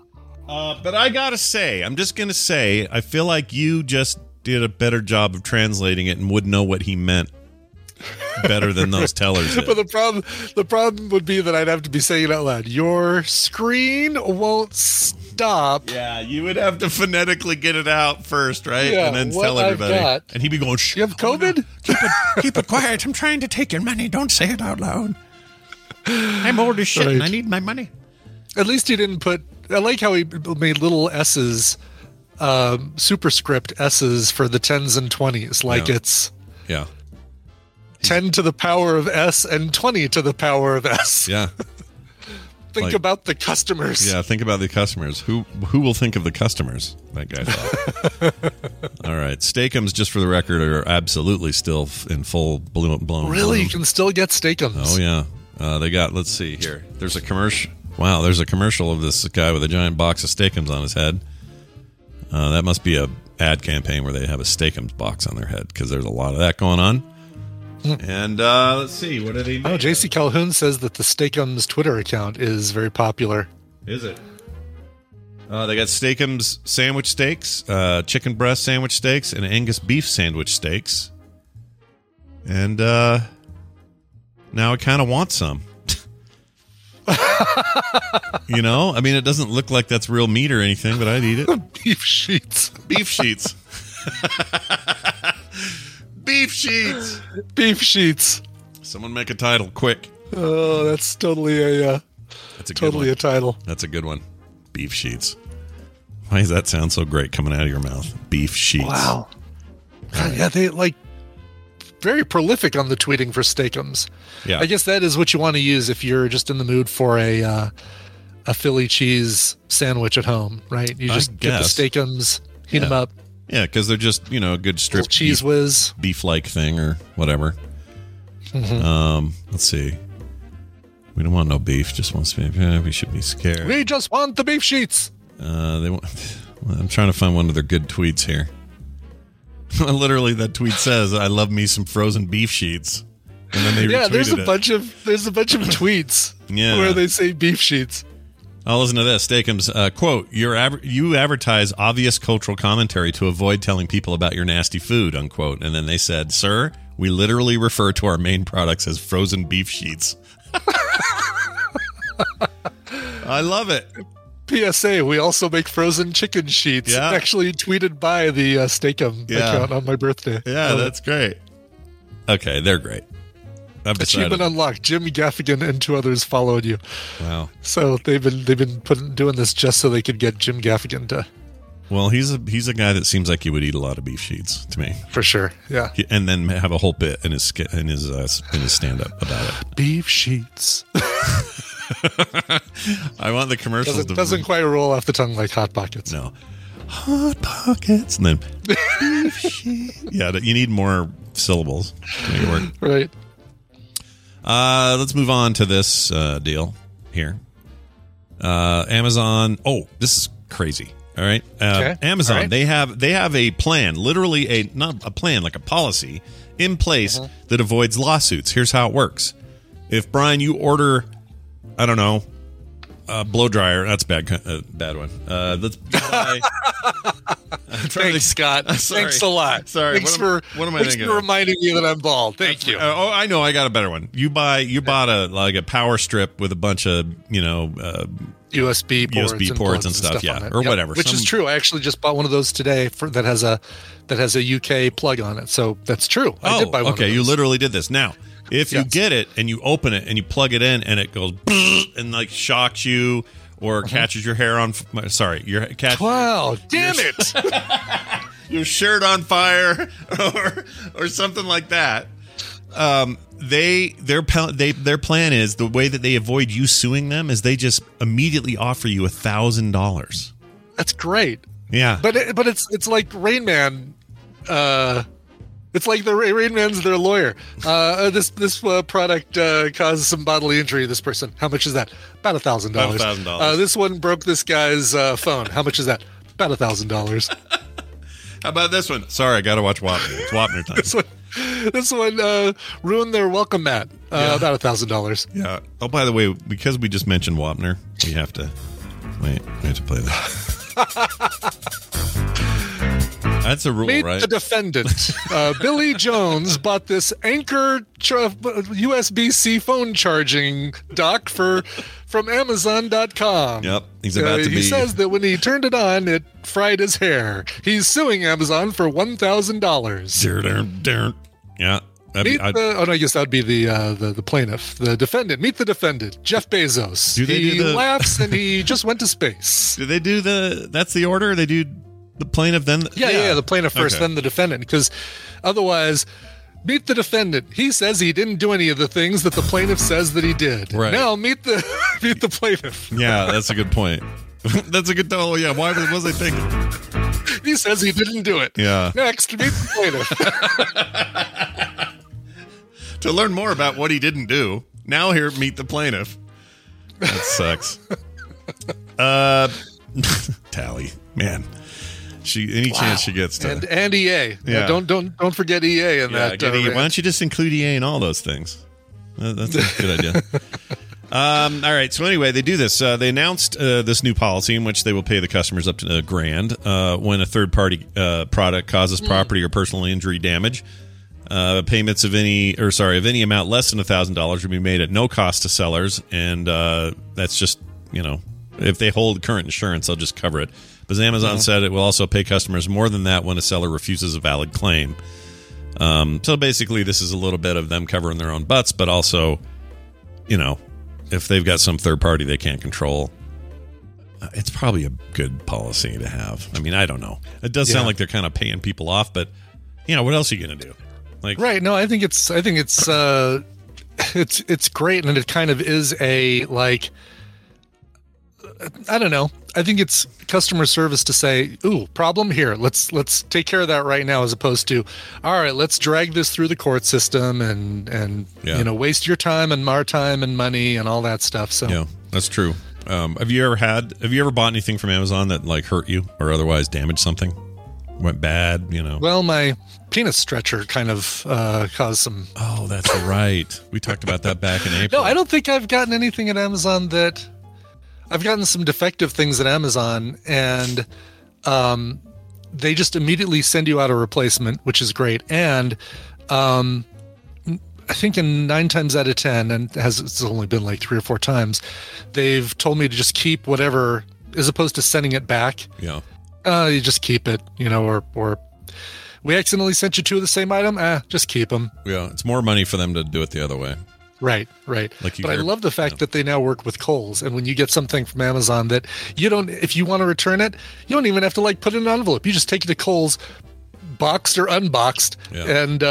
[SPEAKER 5] But I gotta say, I'm just gonna say, I feel like you just did a better job of translating it and would know what he meant better than those tellers did.
[SPEAKER 6] But the problem would be that I'd have to be saying it out loud. Your screen won't stop.
[SPEAKER 5] Yeah, you would have to phonetically get it out first, right?
[SPEAKER 6] Yeah,
[SPEAKER 5] and then
[SPEAKER 6] what
[SPEAKER 5] tell everybody.
[SPEAKER 6] I've got.
[SPEAKER 5] And he'd be going, shh.
[SPEAKER 6] You have COVID?
[SPEAKER 5] Keep it quiet. I'm trying to take your money. Don't say it out loud. I'm old as shit and I need my money.
[SPEAKER 6] At least he didn't put... I like how he made little S's, superscript S's for the 10s and 20s. Like it's...
[SPEAKER 5] Yeah.
[SPEAKER 6] 10 to the power of S and 20 to the power of S.
[SPEAKER 5] Yeah.
[SPEAKER 6] Think about the customers.
[SPEAKER 5] Yeah, think about the customers. Who will think of the customers? That guy thought. All right. Steakums, just for the record, are absolutely still in full blown.
[SPEAKER 6] Really?
[SPEAKER 5] bloom.
[SPEAKER 6] You can still get Steakums.
[SPEAKER 5] Oh, yeah. They got, let's see here. There's a commercial. Wow, there's a commercial of this guy with a giant box of Steakums on his head. That must be a ad campaign where they have a Steakums box on their head because there's a lot of that going on. And let's see, what did he make?
[SPEAKER 6] Oh, JC Calhoun says that the Steakums Twitter account is very popular.
[SPEAKER 5] Is it? They got Steakums sandwich steaks, chicken breast sandwich steaks, and Angus beef sandwich steaks. And now I kind of want some. You know? I mean, it doesn't look like that's real meat or anything, but I'd eat it.
[SPEAKER 6] Beef sheets.
[SPEAKER 5] Beef sheets. Beef sheets.
[SPEAKER 6] Beef sheets.
[SPEAKER 5] Someone make a title quick.
[SPEAKER 6] Oh, that's totally a title.
[SPEAKER 5] That's a good one. Beef sheets. Why does that sound so great coming out of your mouth? Beef sheets.
[SPEAKER 6] Wow. God, yeah, they very prolific on the tweeting for Steakums.
[SPEAKER 5] Yeah.
[SPEAKER 6] I guess that is what you want to use if you're just in the mood for a Philly cheese sandwich at home, right? You just get the Steakums, heat them up.
[SPEAKER 5] Yeah, because they're just, a good strip
[SPEAKER 6] cheese whiz,
[SPEAKER 5] beef-like thing or whatever. Mm-hmm. Let's see. We don't want no beef. Just want beef. We should be scared.
[SPEAKER 6] We just want the beef sheets.
[SPEAKER 5] I'm trying to find one of their good tweets here. Literally, that tweet says, "I love me some frozen beef sheets," and then they retweeted
[SPEAKER 6] there's a bunch of tweets where they say beef sheets.
[SPEAKER 5] I'll listen to this. Steakums, quote, you advertise obvious cultural commentary to avoid telling people about your nasty food, unquote. And then they said, sir, we literally refer to our main products as frozen beef sheets. I love it.
[SPEAKER 6] PSA, we also make frozen chicken sheets.
[SPEAKER 5] Yeah.
[SPEAKER 6] Actually tweeted by the Steakum account on my birthday.
[SPEAKER 5] Yeah, that's great. Okay, they're great.
[SPEAKER 6] Achievement unlocked. Jim Gaffigan and 2 others followed you.
[SPEAKER 5] Wow.
[SPEAKER 6] So they've been doing this just so they could get Jim Gaffigan to.
[SPEAKER 5] Well, he's a guy that seems like he would eat a lot of beef sheets to me.
[SPEAKER 6] For sure. Yeah.
[SPEAKER 5] And then have a whole bit in his stand up about it.
[SPEAKER 6] Beef sheets.
[SPEAKER 5] I want the commercials.
[SPEAKER 6] Doesn't quite roll off the tongue like Hot Pockets.
[SPEAKER 5] No. Hot Pockets. And then beef sheets. Yeah, you need more syllables to make it work.
[SPEAKER 6] Right.
[SPEAKER 5] Let's move on to this deal here. Amazon. Oh, this is crazy. All right.
[SPEAKER 6] Okay.
[SPEAKER 5] Amazon.
[SPEAKER 6] All right.
[SPEAKER 5] They have a plan, literally not a plan, like a policy in place that avoids lawsuits. Here's how it works. If Brian, you order, I don't know, a blow dryer. That's bad one. Let's buy.
[SPEAKER 6] Thanks, Scott. Thanks a lot.
[SPEAKER 5] Sorry.
[SPEAKER 6] Thanks for reminding me that I'm bald. Thank you.
[SPEAKER 5] I know. I got a better one. You bought a power strip with a bunch of USB ports and stuff. Yeah, or whatever.
[SPEAKER 6] Which is true. I actually just bought one of those today that has a UK plug on it. So that's true. I did buy one.
[SPEAKER 5] Okay, you literally did this. Now, if you get it and you open it and you plug it in and it goes and like shocks you or catches your hair on. Sorry,
[SPEAKER 6] wow! Damn it!
[SPEAKER 5] Your shirt on fire or something like that. Their plan is, the way that they avoid you suing them is they just immediately offer you $1,000.
[SPEAKER 6] That's great.
[SPEAKER 5] Yeah,
[SPEAKER 6] but it's like Rain Man. It's like the Rain Man's their lawyer. This product caused some bodily injury to this person. How much is that? About $1,000.
[SPEAKER 5] About $1,000.
[SPEAKER 6] This one broke this guy's phone. How much is that? About $1,000.
[SPEAKER 5] How about this one? Sorry, I got to watch Wapner. It's Wapner time.
[SPEAKER 6] This one ruined their welcome mat. About $1,000.
[SPEAKER 5] Yeah. Oh, by the way, because we just mentioned Wapner, we have to Wait to play that. That's a rule,
[SPEAKER 6] Meet
[SPEAKER 5] right?
[SPEAKER 6] the defendant. Billy Jones bought this Anchor USB-C phone charging dock from Amazon.com.
[SPEAKER 5] Yep, he's about to be.
[SPEAKER 6] He says that when he turned it on, it fried his hair. He's suing Amazon for $1,000.
[SPEAKER 5] Yeah.
[SPEAKER 6] I guess that would be the plaintiff, the defendant. Meet the defendant, Jeff Bezos. He laughs and he just went to space.
[SPEAKER 5] Do they do that's the order? They do the plaintiff then?
[SPEAKER 6] Yeah, the plaintiff first,
[SPEAKER 5] Okay.
[SPEAKER 6] then the defendant. Because otherwise, meet the defendant. He says he didn't do any of the things that the plaintiff says that he did.
[SPEAKER 5] Right.
[SPEAKER 6] Now meet the plaintiff.
[SPEAKER 5] Yeah, that's a good point. That's a good. Oh, yeah. What was I thinking?
[SPEAKER 6] He says he didn't do it.
[SPEAKER 5] Yeah.
[SPEAKER 6] Next, meet the plaintiff.
[SPEAKER 5] To learn more about what he didn't do, now here, meet the plaintiff. That sucks. Tally, man. Any chance she gets to
[SPEAKER 6] and EA.
[SPEAKER 5] Yeah.
[SPEAKER 6] Don't forget EA in that.
[SPEAKER 5] Why don't you just include EA in all those things? That's a good idea. All right. So anyway, they do this. They announced this new policy in which they will pay the customers up to $1,000 when a third-party product causes property or personal injury damage. Payments of any amount less than $1,000 will be made at no cost to sellers, and that's just if they hold current insurance, they'll just cover it. But as Amazon said, it will also pay customers more than that when a seller refuses a valid claim. So basically, this is a little bit of them covering their own butts, but also, if they've got some third party they can't control, it's probably a good policy to have. I mean, I don't know. It does sound like they're kind of paying people off, but what else are you going to do?
[SPEAKER 6] Right. No, I think it's great, and it kind of is a I don't know. I think it's customer service to say, "Ooh, problem here. Let's take care of that right now," as opposed to, "All right, let's drag this through the court system and waste your time and our time and money and all that stuff." So
[SPEAKER 5] yeah, that's true. Have you ever bought anything from Amazon that hurt you or otherwise damaged something? Went bad,
[SPEAKER 6] Well, my penis stretcher kind of caused some.
[SPEAKER 5] Oh, that's right. We talked about that back in April.
[SPEAKER 6] No, I don't think I've gotten anything at Amazon that. I've gotten some defective things at Amazon, and they just immediately send you out a replacement, which is great. And I think in 9 times out of 10, and it's only been 3 or 4 times, they've told me to just keep whatever, as opposed to sending it back.
[SPEAKER 5] Yeah.
[SPEAKER 6] You just keep it, or we accidentally sent you 2 of the same item. Just keep them.
[SPEAKER 5] Yeah, it's more money for them to do it the other way.
[SPEAKER 6] Right. But I love the fact that they now work with Kohl's, and when you get something from Amazon that if you want to return it, you don't even have to put it in an envelope. You just take it to Kohl's, boxed or unboxed, and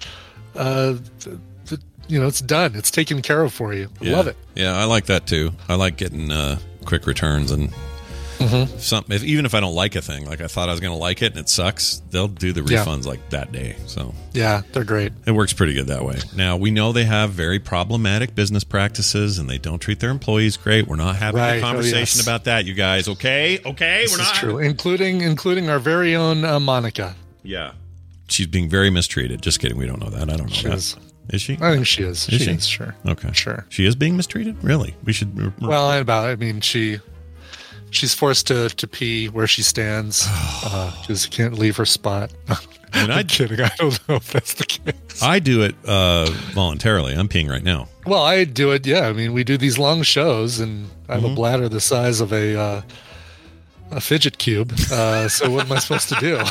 [SPEAKER 6] it's done. It's taken care of for you. I love it.
[SPEAKER 5] Yeah, I like that too. I like getting quick returns and something. Even if I don't like a thing, I thought I was going to like it and it sucks, they'll do the refunds that day. So
[SPEAKER 6] yeah, they're great.
[SPEAKER 5] It works pretty good that way. Now we know they have very problematic business practices and they don't treat their employees great. We're not having a conversation about that, you guys. Okay,
[SPEAKER 6] this is true. Including our very own Monica.
[SPEAKER 5] Yeah, she's being very mistreated. Just kidding. We don't know that. I don't know that. Is she?
[SPEAKER 6] I think she is. She is, sure.
[SPEAKER 5] Okay,
[SPEAKER 6] sure.
[SPEAKER 5] She is being mistreated. Really? We should.
[SPEAKER 6] Well, she's forced to pee where she stands because she can't leave her spot. I'm kidding. I don't know if that's the case.
[SPEAKER 5] I do it voluntarily. I'm peeing right now.
[SPEAKER 6] Well, I do it. Yeah, I mean, we do these long shows, and I have a bladder the size of a fidget cube. So what am I supposed to do?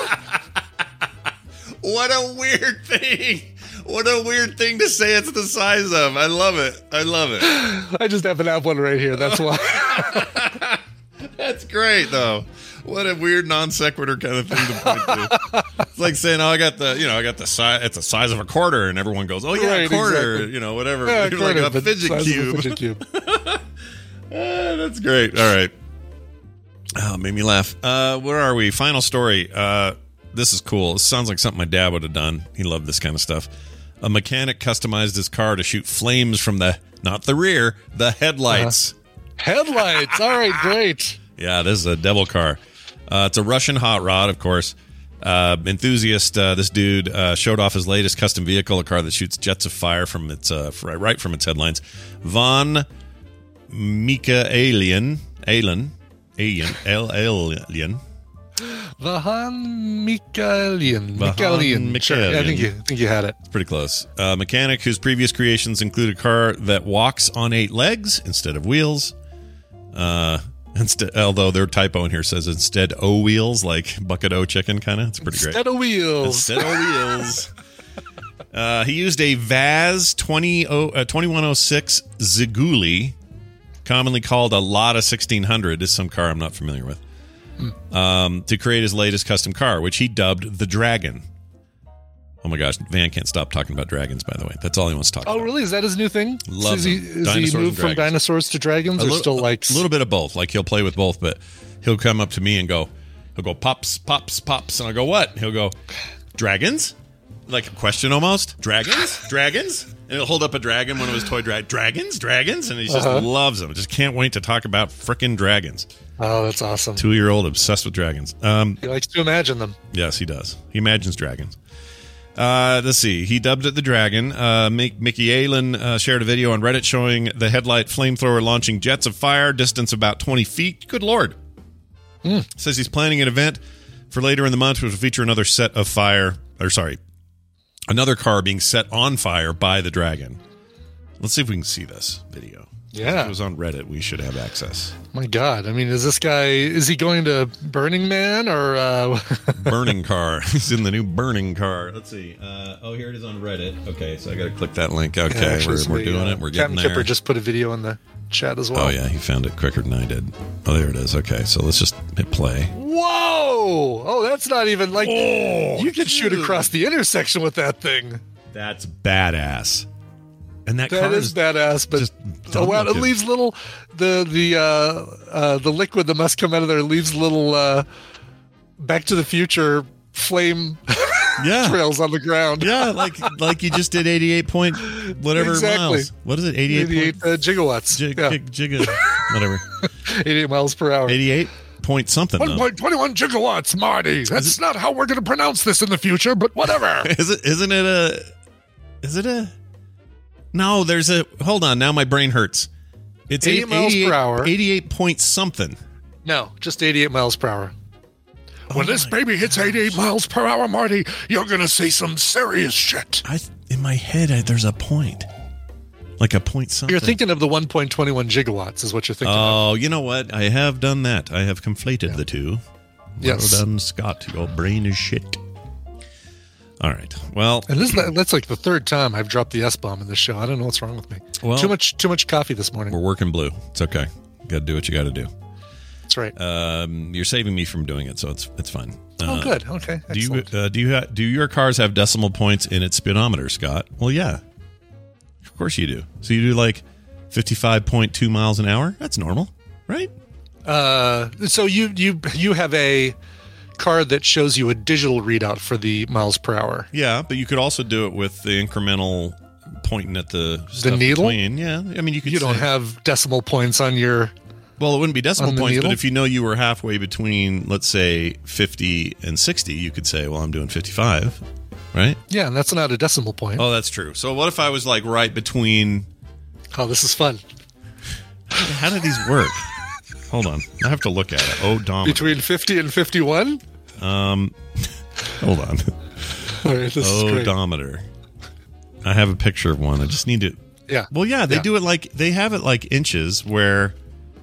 [SPEAKER 5] What a weird thing. What a weird thing to say it's the size of. I love it.
[SPEAKER 6] I just happen to have one right here. That's why.
[SPEAKER 5] That's great, though. What a weird non sequitur kind of thing to point to. It's like saying, "Oh, I got the size. It's the size of a quarter," and everyone goes, "Oh yeah, a quarter."
[SPEAKER 6] Exactly.
[SPEAKER 5] Whatever.
[SPEAKER 6] Yeah,
[SPEAKER 5] You're
[SPEAKER 6] quarter,
[SPEAKER 5] like a fidget cube. That's great. All right. Oh, made me laugh. Where are we? Final story. This is cool. This sounds like something my dad would have done. He loved this kind of stuff. A mechanic customized his car to shoot flames from not the rear, the headlights.
[SPEAKER 6] Headlights. All right, great.
[SPEAKER 5] Yeah, this is a devil car. It's a Russian hot rod, of course. Enthusiast, this dude showed off his latest custom vehicle, a car that shoots jets of fire from its from its headlights. Von Michaelian Alien.
[SPEAKER 6] Vahan Mikaelian. Sure. Yeah, I think you had it.
[SPEAKER 5] It's pretty close. Mechanic whose previous creations include a car that walks on 8 legs instead of wheels. Although their typo in here says instead O wheels, like bucket O chicken kind of. It's pretty great.
[SPEAKER 6] Instead of wheels.
[SPEAKER 5] Instead of wheels. He used a Vaz 2106 Ziguli, commonly called a Lada 1600. This is some car I'm not familiar with. To create his latest custom car, which he dubbed the Dragon. Oh my gosh, Van can't stop talking about dragons, by the way. That's all he wants to talk about.
[SPEAKER 6] Oh, really? Is that his new thing?
[SPEAKER 5] Love
[SPEAKER 6] so is he moved from dinosaurs to dragons, or still likes...
[SPEAKER 5] A little bit of both. Like, he'll play with both, but he'll come up to me and he'll go, pops, pops, pops. And I'll go, what? He'll go, dragons? Like a question almost. Dragons? And he'll hold up a dragon, one of his toy dragons? And he just loves them. Just can't wait to talk about frickin' dragons.
[SPEAKER 6] Oh, that's awesome.
[SPEAKER 5] 2-year-old obsessed with dragons.
[SPEAKER 6] He likes to imagine them.
[SPEAKER 5] Yes, he does. He imagines dragons. Let's see. He dubbed it the Dragon. Mickey Allen shared a video on Reddit showing the headlight flamethrower launching jets of fire, distance about 20 feet. Good Lord. Says he's planning an event for later in the month, which will feature another another car being set on fire by the Dragon. Let's see if we can see this video.
[SPEAKER 6] Yeah.
[SPEAKER 5] If it was on Reddit, we should have access.
[SPEAKER 6] My God. I mean, is he going to Burning Man or...
[SPEAKER 5] Burning car. He's in the new Burning car. Let's see. Here it is on Reddit. Okay, so I got to click that link. Okay, yeah, we're doing it. We're getting there.
[SPEAKER 6] Captain Kipper just put a video in the chat as well.
[SPEAKER 5] Oh, yeah, he found it quicker than I did. Oh, there it is. Okay, so let's just hit play.
[SPEAKER 6] Whoa! Oh, that's not even like... you can shoot across the intersection with that thing.
[SPEAKER 5] That's badass. And that
[SPEAKER 6] car is badass, but it leaves little the liquid that must come out of there leaves little Back to the Future flame trails on the ground.
[SPEAKER 5] Yeah, like you just did 88 point whatever miles. What is it? 88
[SPEAKER 6] gigawatts.
[SPEAKER 5] Whatever.
[SPEAKER 6] 88 miles per hour.
[SPEAKER 5] 88 point something.
[SPEAKER 6] 1.21 gigawatts, Marty. That's not how we're going to pronounce this in the future, but whatever.
[SPEAKER 5] Isn't it a? No, there's a... Hold on, now my brain hurts. It's
[SPEAKER 6] 80 miles per hour.
[SPEAKER 5] 88 point something.
[SPEAKER 6] No, just 88 miles per hour.
[SPEAKER 8] When this baby hits 88 miles per hour, Marty, you're going to see some serious shit.
[SPEAKER 5] In my head, there's a point. Like a point something.
[SPEAKER 6] You're thinking of the 1.21 gigawatts is what you're thinking of.
[SPEAKER 5] Oh, you know what? I have done that. I have conflated the two.
[SPEAKER 6] Yes.
[SPEAKER 5] Well done, Scott. Your brain is shit. All right. Well,
[SPEAKER 6] and that's like the third time I've dropped the S-bomb in this show. I don't know what's wrong with me.
[SPEAKER 5] Well,
[SPEAKER 6] too much coffee this morning.
[SPEAKER 5] We're working blue. It's okay. Got to do what you got to do.
[SPEAKER 6] That's right.
[SPEAKER 5] You're saving me from doing it, so it's fine.
[SPEAKER 6] Oh, good. Okay. Excellent.
[SPEAKER 5] Do your cars have decimal points in its speedometer, Scott? Well, yeah. Of course you do. So you do like 55.2 miles an hour? That's normal, right?
[SPEAKER 6] So you have a card that shows you a digital readout for the miles per hour.
[SPEAKER 5] Yeah, but you could also do it with the incremental pointing at the
[SPEAKER 6] needle.
[SPEAKER 5] Between. Yeah, I mean you
[SPEAKER 6] don't have decimal points on your.
[SPEAKER 5] Well, it wouldn't be decimal points, but if you know you were halfway between, let's say, 50 and 60, you could say, well, I'm doing 55, right?
[SPEAKER 6] Yeah, and that's not a decimal point.
[SPEAKER 5] Oh, that's true. So what if I was like right between...
[SPEAKER 6] Oh, this is fun.
[SPEAKER 5] How do these work? Hold on. I have to look at it. Odometer.
[SPEAKER 6] Between 50 and 51?
[SPEAKER 5] Hold on.
[SPEAKER 6] All right, this is great.
[SPEAKER 5] Odometer. I have a picture of one. I just need to...
[SPEAKER 6] Yeah.
[SPEAKER 5] Well, yeah, they do it like... They have it like inches where...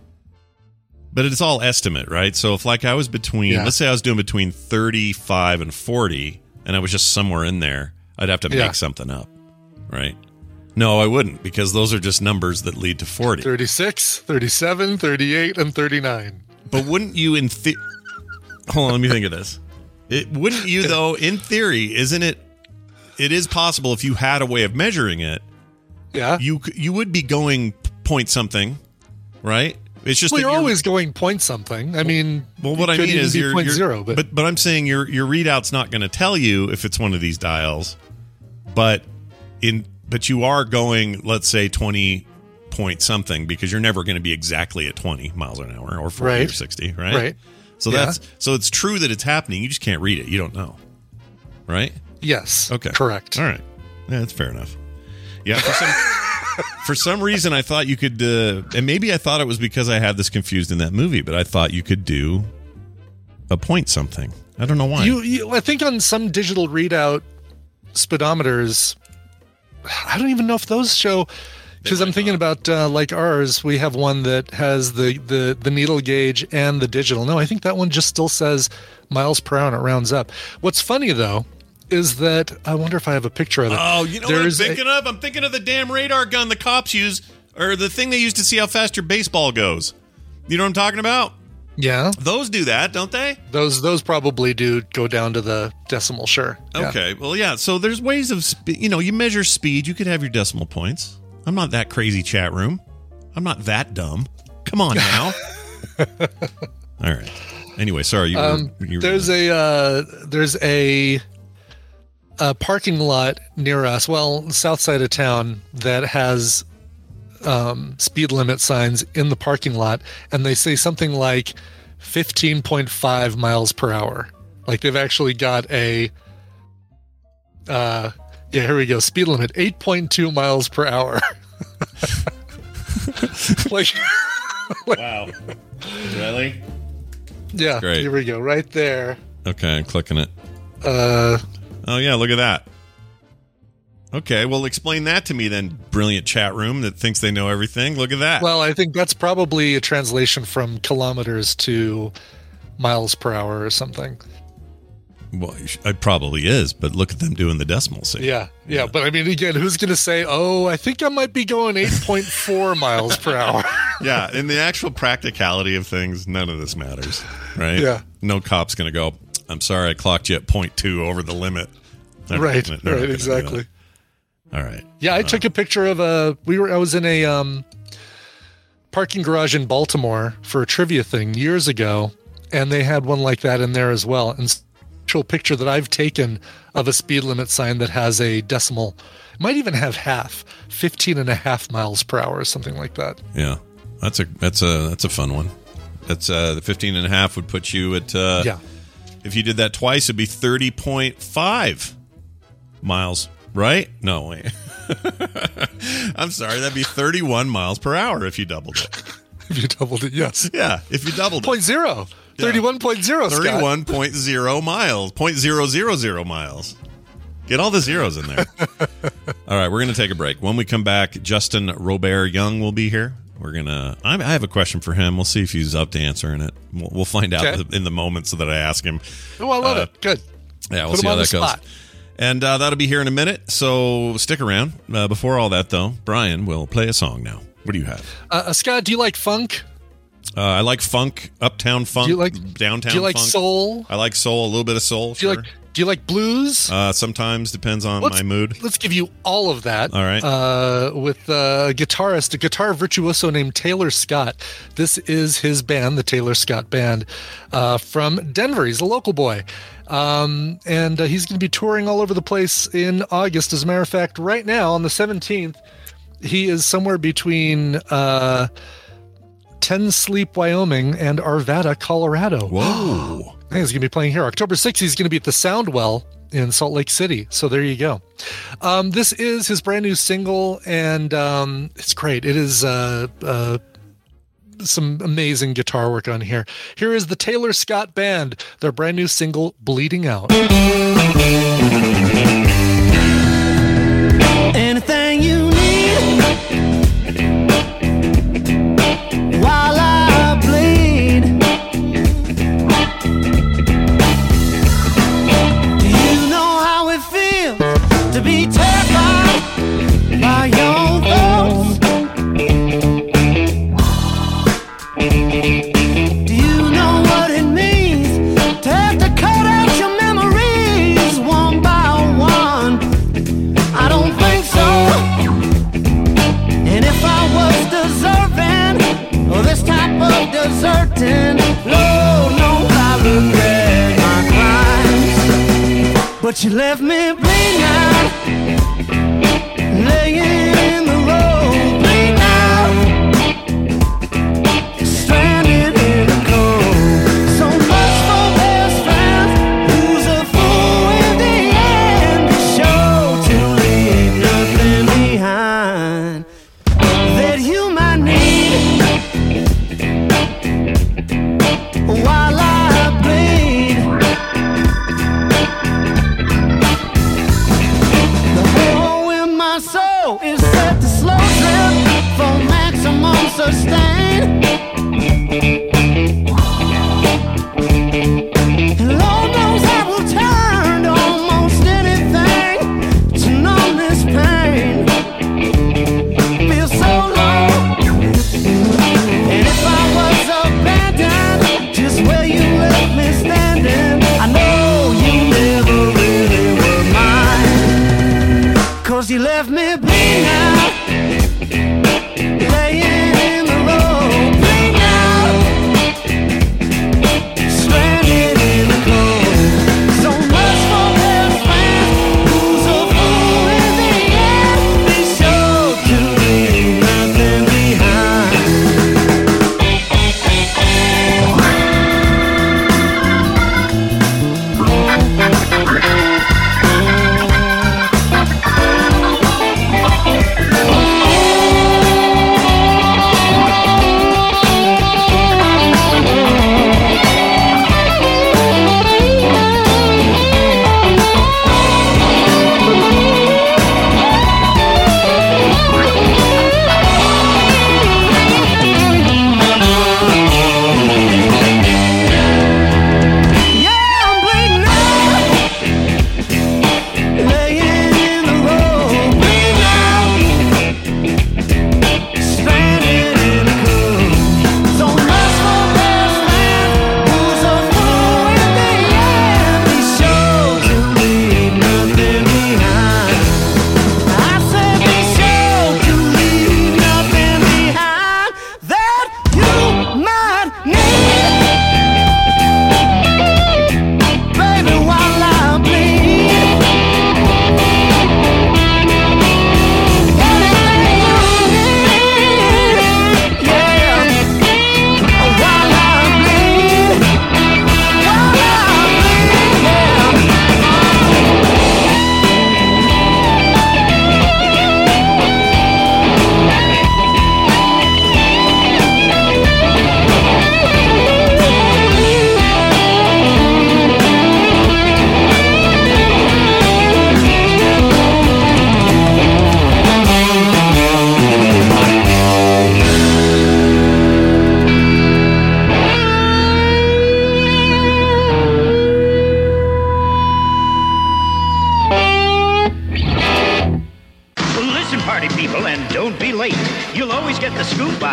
[SPEAKER 5] But it's all estimate, right? So if like I was between... Let's say I was doing between 35 and 40, and I was just somewhere in there, I'd have to make something up, right? No, I wouldn't, because those are just numbers that lead to 40.
[SPEAKER 6] 36, 37, 38, and 39.
[SPEAKER 5] But wouldn't you Hold on, let me think of this. Wouldn't you, though, in theory, isn't it... It is possible if you had a way of measuring it.
[SPEAKER 6] Yeah.
[SPEAKER 5] You would be going point something, right? It's just
[SPEAKER 6] you're always going point something. I mean,
[SPEAKER 5] what I mean is
[SPEAKER 6] you're point zero, but
[SPEAKER 5] I'm saying your readout's not going to tell you if it's one of these dials, but you are going, let's say 20 point something, because you're never going to be exactly at 20 miles an hour or 40 or 60, right?
[SPEAKER 6] Right.
[SPEAKER 5] So so it's true that it's happening. You just can't read it. You don't know, right?
[SPEAKER 6] Yes.
[SPEAKER 5] Okay.
[SPEAKER 6] Correct.
[SPEAKER 5] All right. Yeah, that's fair enough. Yeah. For some reason, I thought you could, and maybe I thought it was because I had this confused in that movie, but I thought you could do a point something. I don't know why.
[SPEAKER 6] I think on some digital readout speedometers, I don't even know if those show, because I'm thinking about like ours, we have one that has the needle gauge and the digital. No, I think that one just still says miles per hour and it rounds up. What's funny, though, is that I wonder if I have a picture of it.
[SPEAKER 5] Oh, you know what I'm thinking of? I'm thinking of the damn radar gun the cops use, or the thing they use to see how fast your baseball goes. You know what I'm talking about?
[SPEAKER 6] Yeah.
[SPEAKER 5] Those do that, don't they?
[SPEAKER 6] Those probably do go down to the decimal, sure.
[SPEAKER 5] Okay, yeah. Well, yeah, so there's ways of, you measure speed. You could have your decimal points. I'm not that crazy, chat room. I'm not that dumb. Come on now. All right. Anyway, sorry.
[SPEAKER 6] There's a parking lot near us, south side of town, that has speed limit signs in the parking lot, and they say something like 15.5 miles per hour. Like they've actually got a here we go, speed limit 8.2 miles per hour.
[SPEAKER 5] Wow. Really?
[SPEAKER 6] Yeah.
[SPEAKER 5] Great.
[SPEAKER 6] Here we go, right there.
[SPEAKER 5] Okay, I'm clicking it. Oh yeah, look at that. Okay, well, explain that to me then, brilliant chat room that thinks they know everything. Look at that.
[SPEAKER 6] Well, I think that's probably a translation from kilometers to miles per hour or something.
[SPEAKER 5] Well, it probably is, but look at them doing the decimal sign.
[SPEAKER 6] Yeah. But I mean, again, who's going to say, oh, I think I might be going 8.4 miles per hour?
[SPEAKER 5] Yeah, in the actual practicality of things, none of this matters, right?
[SPEAKER 6] Yeah.
[SPEAKER 5] No cop's going to go, I'm sorry, I clocked you at 0.2 over the limit.
[SPEAKER 6] Right, exactly.
[SPEAKER 5] All right.
[SPEAKER 6] Yeah, I took a picture of I was in a parking garage in Baltimore for a trivia thing years ago, and they had one like that in there as well. And actual picture that I've taken of a speed limit sign that has a decimal, might even have 15.5 miles per hour or something like that.
[SPEAKER 5] Yeah, that's a fun one. That's the 15.5 would put you at if you did that twice, it'd be 30.5 miles. Right? No, wait. I'm sorry. That'd be 31 miles per hour if you doubled it.
[SPEAKER 6] If you doubled it, yes.
[SPEAKER 5] Yeah, if you doubled it.
[SPEAKER 6] 0.0. 31.0, Scott.
[SPEAKER 5] 31.0 miles. 0.000 miles. Get all the zeros in there. All right, we're going to take a break. When we come back, Justin Robert Young will be here. We're going to... I have a question for him. We'll see if he's up to answering it. We'll find out in the moments that I ask him.
[SPEAKER 6] Oh, I love it. Good.
[SPEAKER 5] Yeah, we'll see how that goes. And that'll be here in a minute, so stick around. Before all that, though, Brian will play a song now. What do you have?
[SPEAKER 6] Scott, do you like funk?
[SPEAKER 5] I like funk, uptown funk, downtown funk.
[SPEAKER 6] Do you like soul?
[SPEAKER 5] I like soul, a little bit of soul.
[SPEAKER 6] Do you like blues?
[SPEAKER 5] Sometimes, depends on my mood.
[SPEAKER 6] Let's give you all of that.
[SPEAKER 5] All right.
[SPEAKER 6] With a guitar virtuoso named Taylor Scott. This is his band, the Taylor Scott Band, from Denver. He's a local boy. And he's going to be touring all over the place in August. As a matter of fact, right now on the 17th, he is somewhere between 10 Sleep, Wyoming and Arvada, Colorado.
[SPEAKER 5] Whoa.
[SPEAKER 6] I think he's going to be playing here. October 6th, he's going to be at the Soundwell in Salt Lake City. So there you go. This is his brand new single, and it's great. It is some amazing guitar work on here. Here is the Taylor Scott Band, their brand new single, Bleeding Out.
[SPEAKER 10] Anything you need while I bleed. Do you know how it feels to be terrified by your own thoughts? Do you know what it means to have to cut out your memories one by one? I don't think so.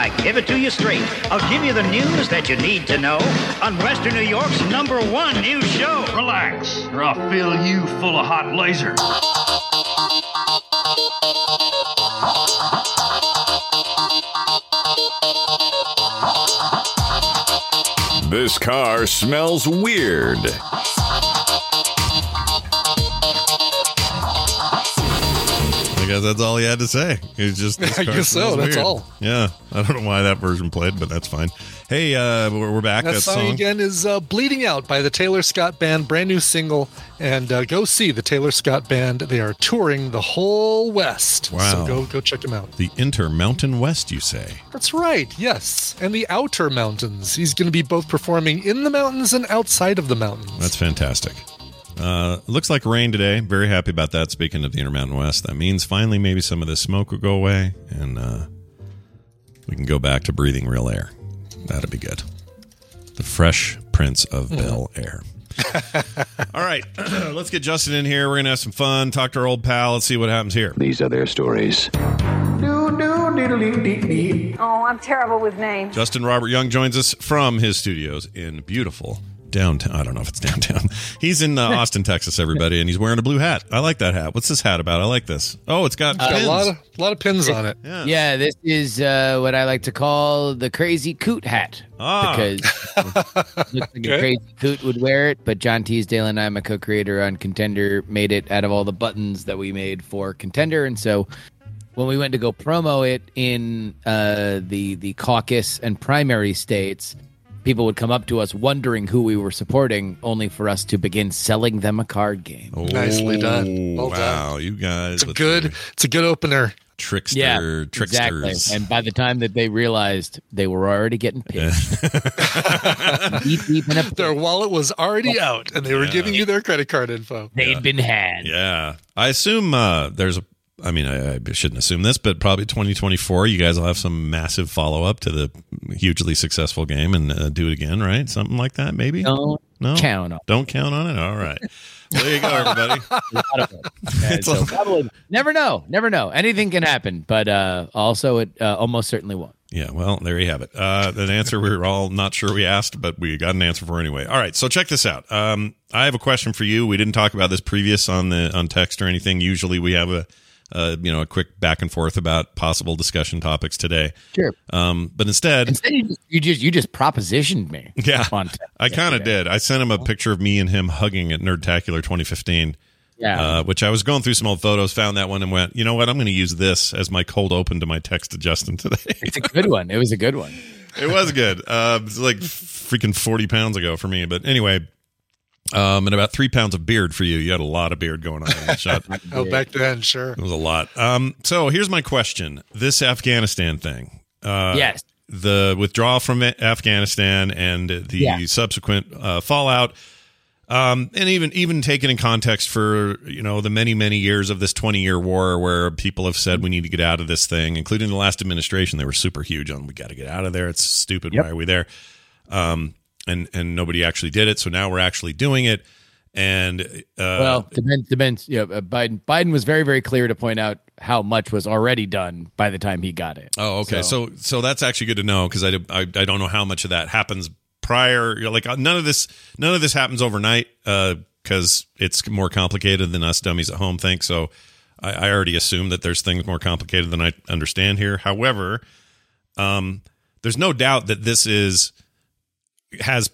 [SPEAKER 11] I give it to you straight. I'll give you the news that you need to know on Western New York's #1 news show.
[SPEAKER 7] Relax, or I'll fill you full of hot laser.
[SPEAKER 9] This car smells weird.
[SPEAKER 5] I guess that's all he had to say. It's just
[SPEAKER 6] I guess so. That's
[SPEAKER 5] weird.
[SPEAKER 6] all.
[SPEAKER 5] Yeah, I don't know why that version played, but that's fine. Hey, we're back.
[SPEAKER 6] That song again is "Bleeding Out" by the Taylor Scott Band, brand new single. And go see the Taylor Scott Band. They are touring the whole West.
[SPEAKER 5] Wow.
[SPEAKER 6] So go check them out.
[SPEAKER 5] The Intermountain West, you say?
[SPEAKER 6] That's right. Yes, and the Outer Mountains. He's going to be both performing in the mountains and outside of the mountains.
[SPEAKER 5] That's fantastic. Looks like rain today. Very happy about that. Speaking of the Intermountain West, that means finally maybe some of this smoke will go away and we can go back to breathing real air. That'd be good. The Fresh Prince of Bel Air. All right, let's get Justin in here. We're going to have some fun, talk to our old pal. Let's see what happens here.
[SPEAKER 12] These are their stories.
[SPEAKER 13] Oh, I'm terrible with names.
[SPEAKER 5] Justin Robert Young joins us from his studios in beautiful downtown. I don't know if it's downtown. He's in Austin, Texas, everybody, and he's wearing a blue hat. I like that hat. What's this hat about? I like this. Oh, it's got pins.
[SPEAKER 6] A lot of pins on it.
[SPEAKER 14] Yeah, this is what I like to call the crazy coot hat. Because it looks like a crazy coot would wear it, but John Teasdale and I, my co-creator on Contender, made it out of all the buttons that we made for Contender, and so when we went to go promo it in the caucus and primary states, people would come up to us wondering who we were supporting, only for us to begin selling them a card game.
[SPEAKER 5] Oh,
[SPEAKER 6] nicely done. Well
[SPEAKER 5] wow,
[SPEAKER 6] done.
[SPEAKER 5] You guys.
[SPEAKER 6] It's a good opener.
[SPEAKER 5] Tricksters.
[SPEAKER 14] Exactly. And by the time that they realized, they were already getting pitched.
[SPEAKER 6] Their wallet was already out, and they were giving you their credit card info.
[SPEAKER 14] They'd been had.
[SPEAKER 5] Yeah. I assume there's a I mean, I shouldn't assume this, but probably 2024, you guys will have some massive follow-up to the hugely successful game and do it again, right? Something like that, maybe?
[SPEAKER 14] Don't count on it.
[SPEAKER 5] Don't count on it? All right. Well, there you go, everybody.
[SPEAKER 14] So probably, never know. Anything can happen, but also it almost certainly won't.
[SPEAKER 5] Yeah, well, there you have it. An answer we were all not sure we asked, but we got an answer for anyway. All right, so check this out. I have a question for you. We didn't talk about this previous on text or anything. Usually we have a quick back and forth about possible discussion topics today.
[SPEAKER 14] Sure.
[SPEAKER 5] But instead
[SPEAKER 14] you just propositioned me.
[SPEAKER 5] Yeah, I kind of did. I sent him a picture of me and him hugging at Nerdtacular 2015.
[SPEAKER 14] Yeah.
[SPEAKER 5] Which I was going through some old photos, found that one, and went, you know what? I'm going to use this as my cold open to my text to Justin today.
[SPEAKER 14] It's a good one. It was a good one.
[SPEAKER 5] It was good. It's like freaking 40 pounds ago for me. But anyway, and about 3 pounds of beard for you. You had a lot of beard going on in that shot.
[SPEAKER 6] Oh, back then, sure.
[SPEAKER 5] It was a lot. So here's my question. This Afghanistan thing.
[SPEAKER 14] Yes.
[SPEAKER 5] The withdrawal from Afghanistan and the subsequent fallout. And even taken in context for, the many, many years of this 20-year war where people have said we need to get out of this thing, including the last administration. They were super huge on we got to get out of there. It's stupid. Yep. Why are we there? And nobody actually did it. So now we're actually doing it. And
[SPEAKER 14] depends. Biden was very, very clear to point out how much was already done by the time he got it.
[SPEAKER 5] Oh, okay. So that's actually good to know because I don't know how much of that happens prior. Like none of this happens overnight because it's more complicated than us dummies at home think. So I already assume that there's things more complicated than I understand here. However, there's no doubt that this has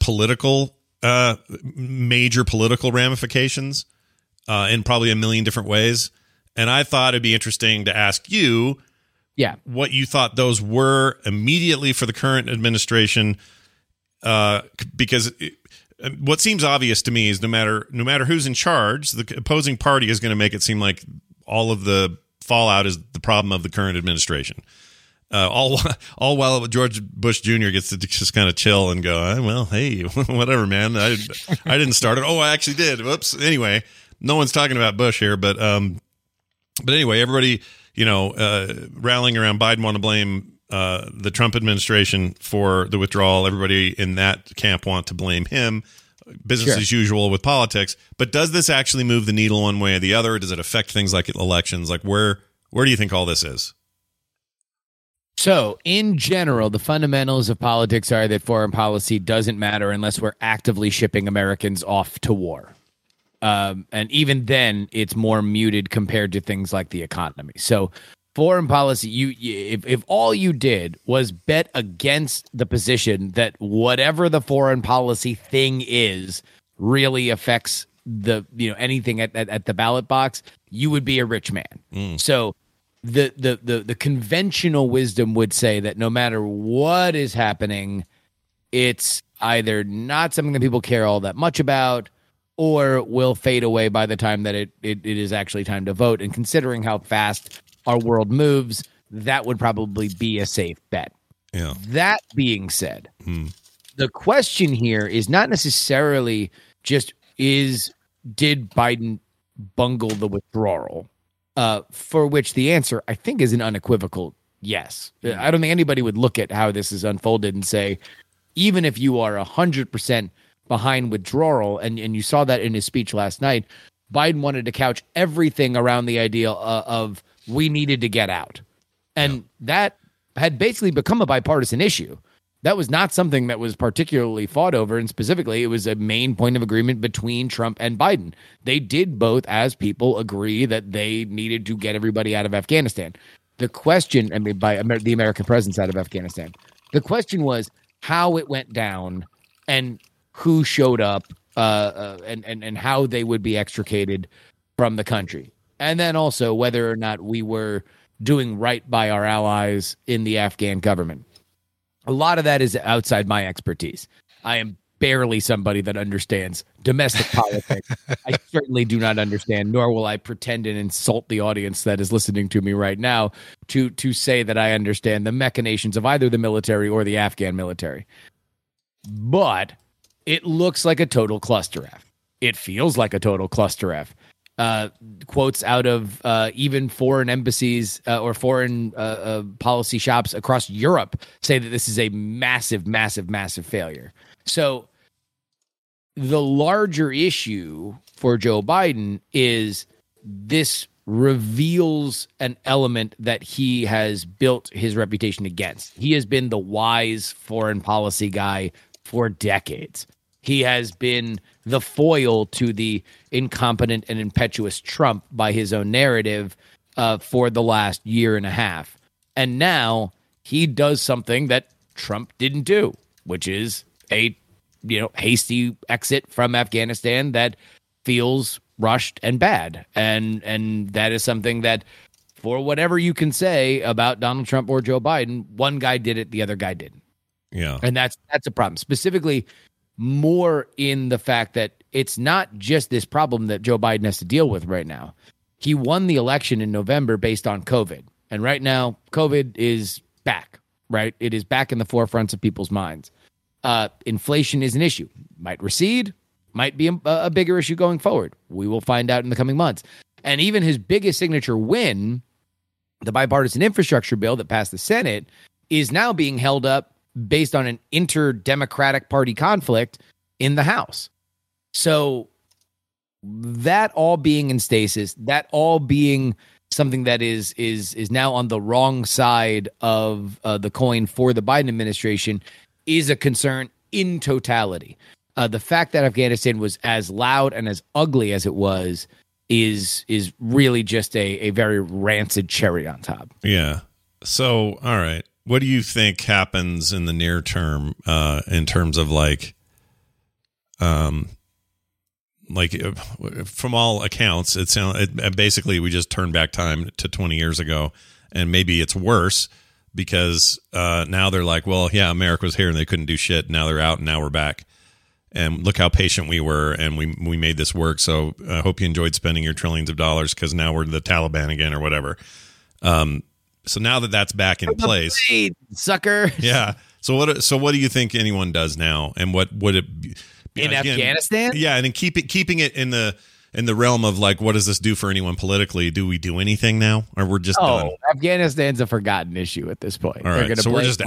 [SPEAKER 5] major political ramifications in probably a million different ways. And I thought it'd be interesting to ask you what you thought those were immediately for the current administration. Because what seems obvious to me is no matter who's in charge, the opposing party is going to make it seem like all of the fallout is the problem of the current administration. All while George Bush Jr. gets to just kind of chill and go, well, hey, whatever, man. I didn't start it. Oh, I actually did. Whoops. Anyway, no one's talking about Bush here, but anyway, everybody, rallying around Biden want to blame the Trump administration for the withdrawal. Everybody in that camp want to blame him. Business as usual with politics. But does this actually move the needle one way or the other? Does it affect things like elections? Like where do you think all this is?
[SPEAKER 14] So, in general, the fundamentals of politics are that foreign policy doesn't matter unless we're actively shipping Americans off to war. And even then, it's more muted compared to things like the economy. So, foreign policy, if all you did was bet against the position that whatever the foreign policy thing is really affects the anything at the ballot box, you would be a rich man. So the conventional wisdom would say that no matter what is happening, it's either not something that people care all that much about, or will fade away by the time that it is actually time to vote. And considering how fast our world moves, that would probably be a safe bet.
[SPEAKER 5] Yeah.
[SPEAKER 14] That being said, the question here is not necessarily just did Biden bungle the withdrawal, for which the answer, I think, is an unequivocal yes. I don't think anybody would look at how this is unfolded and say, even if you are 100% behind withdrawal, and you saw that in his speech last night, Biden wanted to couch everything around the idea of we needed to get out. And that had basically become a bipartisan issue. That was not something that was particularly fought over, and specifically, it was a main point of agreement between Trump and Biden. They did both, as people, agree that they needed to get everybody out of Afghanistan. The question, by the American presence out of Afghanistan, the question was how it went down and who showed up, and how they would be extricated from the country. And then also whether or not we were doing right by our allies in the Afghan government. A lot of that is outside my expertise. I am barely somebody that understands domestic politics. I certainly do not understand, nor will I pretend and insult the audience that is listening to me right now to say that I understand the machinations of either the military or the Afghan military. But it looks like a total cluster F. It feels like a total cluster F. Quotes out of even foreign embassies or foreign policy shops across Europe say that this is a massive, massive, massive failure. So the larger issue for Joe Biden is this reveals an element that he has built his reputation against. He has been the wise foreign policy guy for decades. He has been the foil to the incompetent and impetuous Trump by his own narrative for the last year and a half. And now he does something that Trump didn't do, which is a hasty exit from Afghanistan that feels rushed and bad. And that is something that, for whatever you can say about Donald Trump or Joe Biden, one guy did it, the other guy didn't.
[SPEAKER 5] Yeah.
[SPEAKER 14] And that's a problem. Specifically, more in the fact that it's not just this problem that Joe Biden has to deal with right now. He won the election in November based on COVID. And right now, COVID is back, right? It is back in the forefronts of people's minds. Inflation is an issue. Might recede, might be a bigger issue going forward. We will find out in the coming months. And even his biggest signature win, the bipartisan infrastructure bill that passed the Senate, is now being held up based on an inter-Democratic Party conflict in the House. So that all being in stasis, that all being something that is now on the wrong side of the coin for the Biden administration is a concern in totality. The fact that Afghanistan was as loud and as ugly as it was is really just a very rancid cherry on top.
[SPEAKER 5] Yeah. So, all right. What do you think happens in the near term in terms of from all accounts, basically we just turned back time to 20 years ago, and maybe it's worse because now they're like, well, yeah, America was here and they couldn't do shit. Now they're out and now we're back. And look how patient we were, and we made this work. So I hope you enjoyed spending your trillions of dollars because now we're the Taliban again or whatever. So now that that's back in place,
[SPEAKER 14] sucker.
[SPEAKER 5] Yeah. So what do you think anyone does now, and what would it be
[SPEAKER 14] in Afghanistan?
[SPEAKER 5] Yeah, and then keeping it in the realm of what does this do for anyone politically? Do we do anything now, or we're just done?
[SPEAKER 14] Afghanistan's a forgotten issue at this point.
[SPEAKER 5] All right, so we're just out.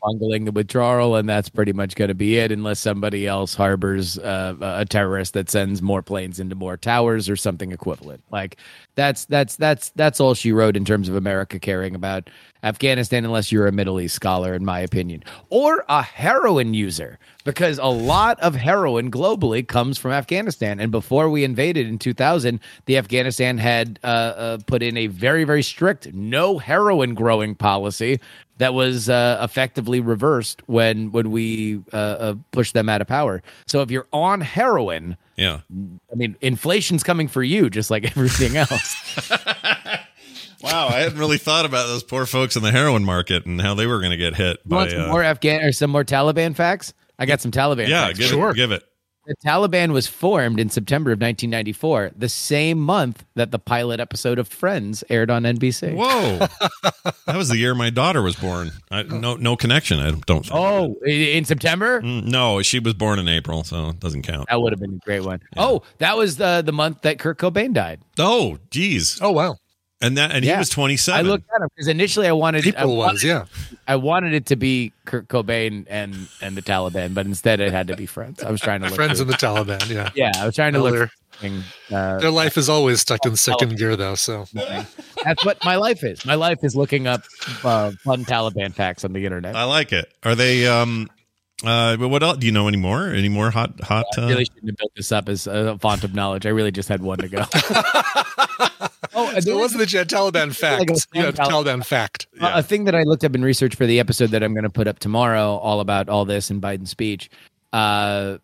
[SPEAKER 14] bungling the withdrawal, and that's pretty much going to be it, unless somebody else harbors a terrorist that sends more planes into more towers or something equivalent. Like that's all she wrote in terms of America caring about Afghanistan, unless you're a Middle East scholar, in my opinion, or a heroin user, because a lot of heroin globally comes from Afghanistan. And before we invaded in 2000, the Afghanistan had put in a very, very strict no heroin growing policy that was effectively reversed when we pushed them out of power. So if you're on heroin,
[SPEAKER 5] I
[SPEAKER 14] mean, inflation's coming for you, just like everything else.
[SPEAKER 5] Wow, I hadn't really thought about those poor folks in the heroin market and how they were going to get hit.
[SPEAKER 14] You want some more Afghan or some more Taliban facts? I got some Taliban facts.
[SPEAKER 5] Yeah, give it.
[SPEAKER 14] The Taliban was formed in September of 1994, the same month that the pilot episode of Friends aired on NBC.
[SPEAKER 5] Whoa. That was the year my daughter was born. No connection, I don't think.
[SPEAKER 14] Oh, in September?
[SPEAKER 5] No, she was born in April, so it doesn't count.
[SPEAKER 14] That would have been a great one. Yeah. Oh, that was the month that Kurt Cobain died.
[SPEAKER 5] Oh, geez.
[SPEAKER 6] Oh, wow.
[SPEAKER 5] And he was 27.
[SPEAKER 14] I looked at him because initially I wanted it to be Kurt Cobain and the Taliban, but instead it had to be Friends. I was trying to look
[SPEAKER 6] Friends and the Taliban. Yeah,
[SPEAKER 14] yeah. I was trying to look.
[SPEAKER 6] Their life is always stuck in second gear, though. So
[SPEAKER 14] that's what my life is. My life is looking up fun Taliban facts on the internet.
[SPEAKER 5] I like it. Are they? What else? Do you know any more? Any more hot?
[SPEAKER 14] I really shouldn't have built this up as a font of knowledge. I really just had one to go.
[SPEAKER 6] So it wasn't that you had Taliban facts. You had Taliban fact.
[SPEAKER 14] A thing that I looked up in research for the episode that I'm going to put up tomorrow, all about all this in Biden's speech. Mullah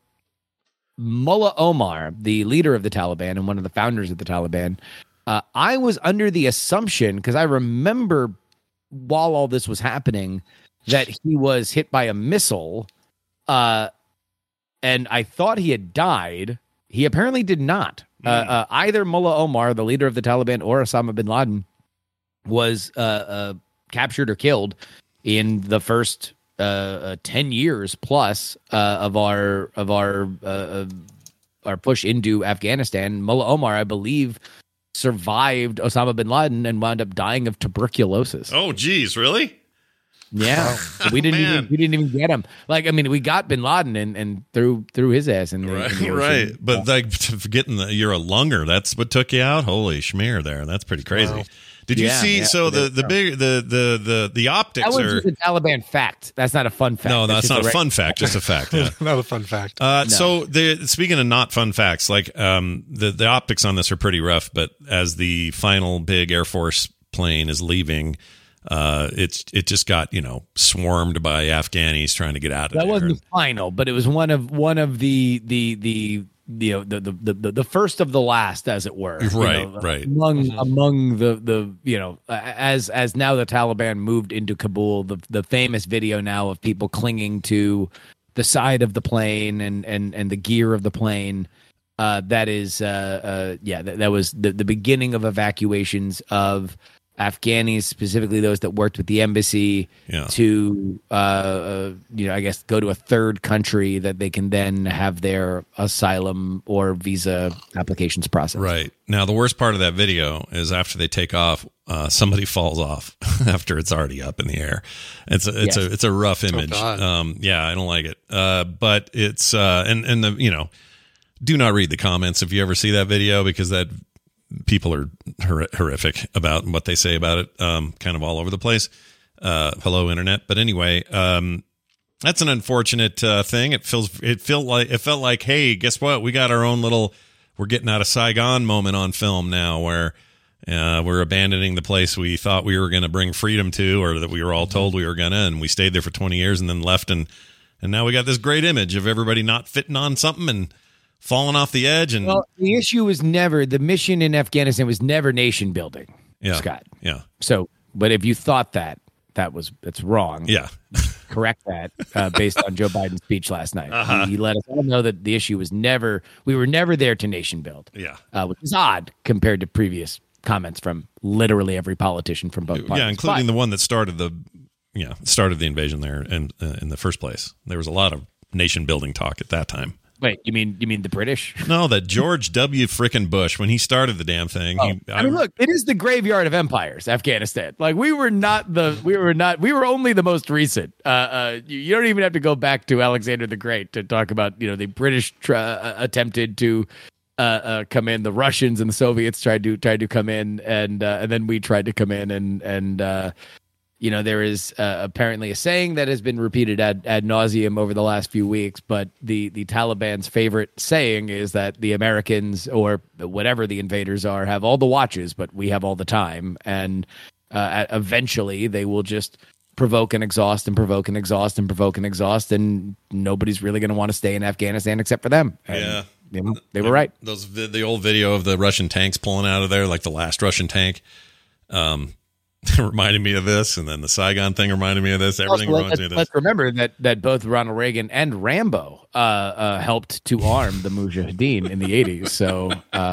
[SPEAKER 14] Omar, the leader of the Taliban and one of the founders of the Taliban, I was under the assumption, because I remember while all this was happening, that he was hit by a missile, and I thought he had died. He apparently did not. Either Mullah Omar, the leader of the Taliban, or Osama bin Laden was captured or killed in the first 10 years plus of our push into Afghanistan. Mullah Omar, I believe, survived Osama bin Laden and wound up dying of tuberculosis.
[SPEAKER 5] Oh, geez, really?
[SPEAKER 14] Yeah, we didn't even get him. Like, I mean, we got bin Laden and threw his ass in the ocean.
[SPEAKER 5] Right. But like forgetting that you're a lunger, that's what took you out. Holy schmear, there. That's pretty crazy. Wow. Did you see? So the optics
[SPEAKER 14] that was
[SPEAKER 5] are
[SPEAKER 14] just a Taliban fact. That's not a fun fact.
[SPEAKER 5] No, that's not a fun fact. Just a fact. Yeah.
[SPEAKER 6] Not a fun fact.
[SPEAKER 5] So speaking of not fun facts, like the optics on this are pretty rough. But as the final big Air Force plane is leaving, it just got swarmed by Afghanis trying to get out of there.
[SPEAKER 14] That wasn't the final, but it was one of the first of the last, as it were.
[SPEAKER 5] Right.
[SPEAKER 14] Among the as now the Taliban moved into Kabul, the famous video now of people clinging to the side of the plane and the gear of the plane. That was the beginning of evacuations of Afghanis, specifically those that worked with the embassy, to I guess go to a third country that they can then have their asylum or visa applications processed.
[SPEAKER 5] Right. Now, the worst part of that video is after they take off, somebody falls off after it's already up in the air. It's a rough image. I don't like it. But it's do not read the comments if you ever see that video, because that people are horrific about what they say about it, kind of all over the place. Hello, internet. But anyway, that's an unfortunate thing. It felt like, hey, guess what? We got our own little, we're getting out of Saigon moment on film now, where we're abandoning the place we thought we were going to bring freedom to, or that we were all told we were going to, and we stayed there for 20 years and then left, and now we got this great image of everybody not fitting on something and falling off the edge. And
[SPEAKER 14] the issue was never, the mission in Afghanistan was never nation building, Scott.
[SPEAKER 5] Yeah.
[SPEAKER 14] So, but if you thought that's wrong.
[SPEAKER 5] Yeah.
[SPEAKER 14] Correct that based on Joe Biden's speech last night. He let us all know that the issue was we were never there to nation build.
[SPEAKER 5] Yeah.
[SPEAKER 14] Which is odd compared to previous comments from literally every politician from both parties.
[SPEAKER 5] Yeah, including the one that started the invasion there in the first place. There was a lot of nation building talk at that time.
[SPEAKER 14] Wait, you mean the British?
[SPEAKER 5] No, that George W. frickin' Bush, when he started the damn thing.
[SPEAKER 14] Look, it is the graveyard of empires, Afghanistan. Like we were only the most recent. You don't even have to go back to Alexander the Great to talk about, the British attempted to come in, the Russians and the Soviets tried to come in, and then we tried to come in, and there is apparently a saying that has been repeated ad nauseum over the last few weeks, but the Taliban's favorite saying is that the Americans, or whatever the invaders are, have all the watches, but we have all the time, and eventually they will just provoke and exhaust and provoke and exhaust and provoke and exhaust, and nobody's really going to want to stay in Afghanistan except for them. And, they were right.
[SPEAKER 5] The old video of the Russian tanks pulling out of there, like the last Russian tank, reminded me of this, and then the Saigon thing reminded me of this. Everything reminds me of this.
[SPEAKER 14] Let's remember that both Ronald Reagan and Rambo helped to arm the Mujahideen in the 80s. So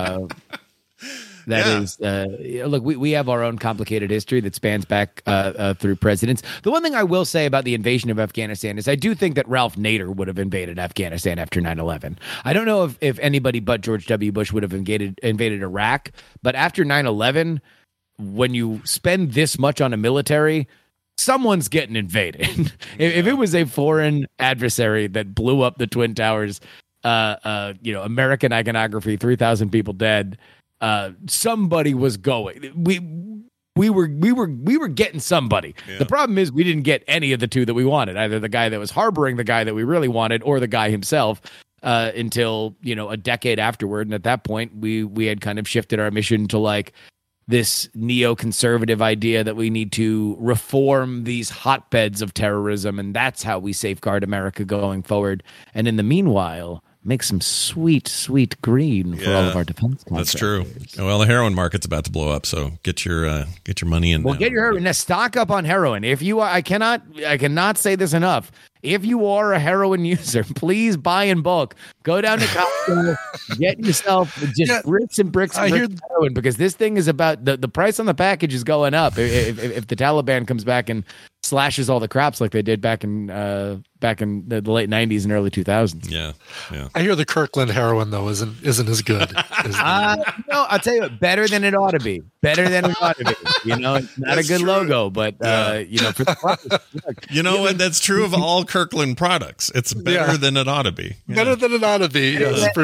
[SPEAKER 14] look, we have our own complicated history that spans back through presidents. The one thing I will say about the invasion of Afghanistan is I do think that Ralph Nader would have invaded Afghanistan after 9/11. I don't know if anybody but George W. Bush would have invaded Iraq, but after 9/11, when you spend this much on a military, someone's getting invaded. If it was a foreign adversary that blew up the Twin Towers, American iconography, 3,000 people dead, somebody was going. We were getting somebody. Yeah. The problem is we didn't get any of the two that we wanted, either the guy that was harboring the guy that we really wanted or the guy himself, until, a decade afterward. And at that point, we had kind of shifted our mission to like this neoconservative idea that we need to reform these hotbeds of terrorism, and that's how we safeguard America going forward. And in the meanwhile, make some sweet, sweet green for all of our defense contractors.
[SPEAKER 5] That's true. Well, the heroin market's about to blow up, so get your money in.
[SPEAKER 14] Well, get your heroin. Now, stock up on heroin. If you are, I cannot say this enough. If you are a heroin user, please buy in bulk. Go down to Costco, get yourself just bricks and bricks of heroin, because this thing is about the price on the package is going up. If the Taliban comes back and slashes all the crops like they did back in the late 90s and early 2000s.
[SPEAKER 5] Yeah.
[SPEAKER 6] I hear the Kirkland heroin though isn't as good.
[SPEAKER 14] I'll tell you what, better than it ought to be. Better than it ought to be. It's not That's a good true. Logo, but for the price,
[SPEAKER 5] what? That's true of all Kirkland products. It's better than it ought to be.
[SPEAKER 6] Better than it ought to be.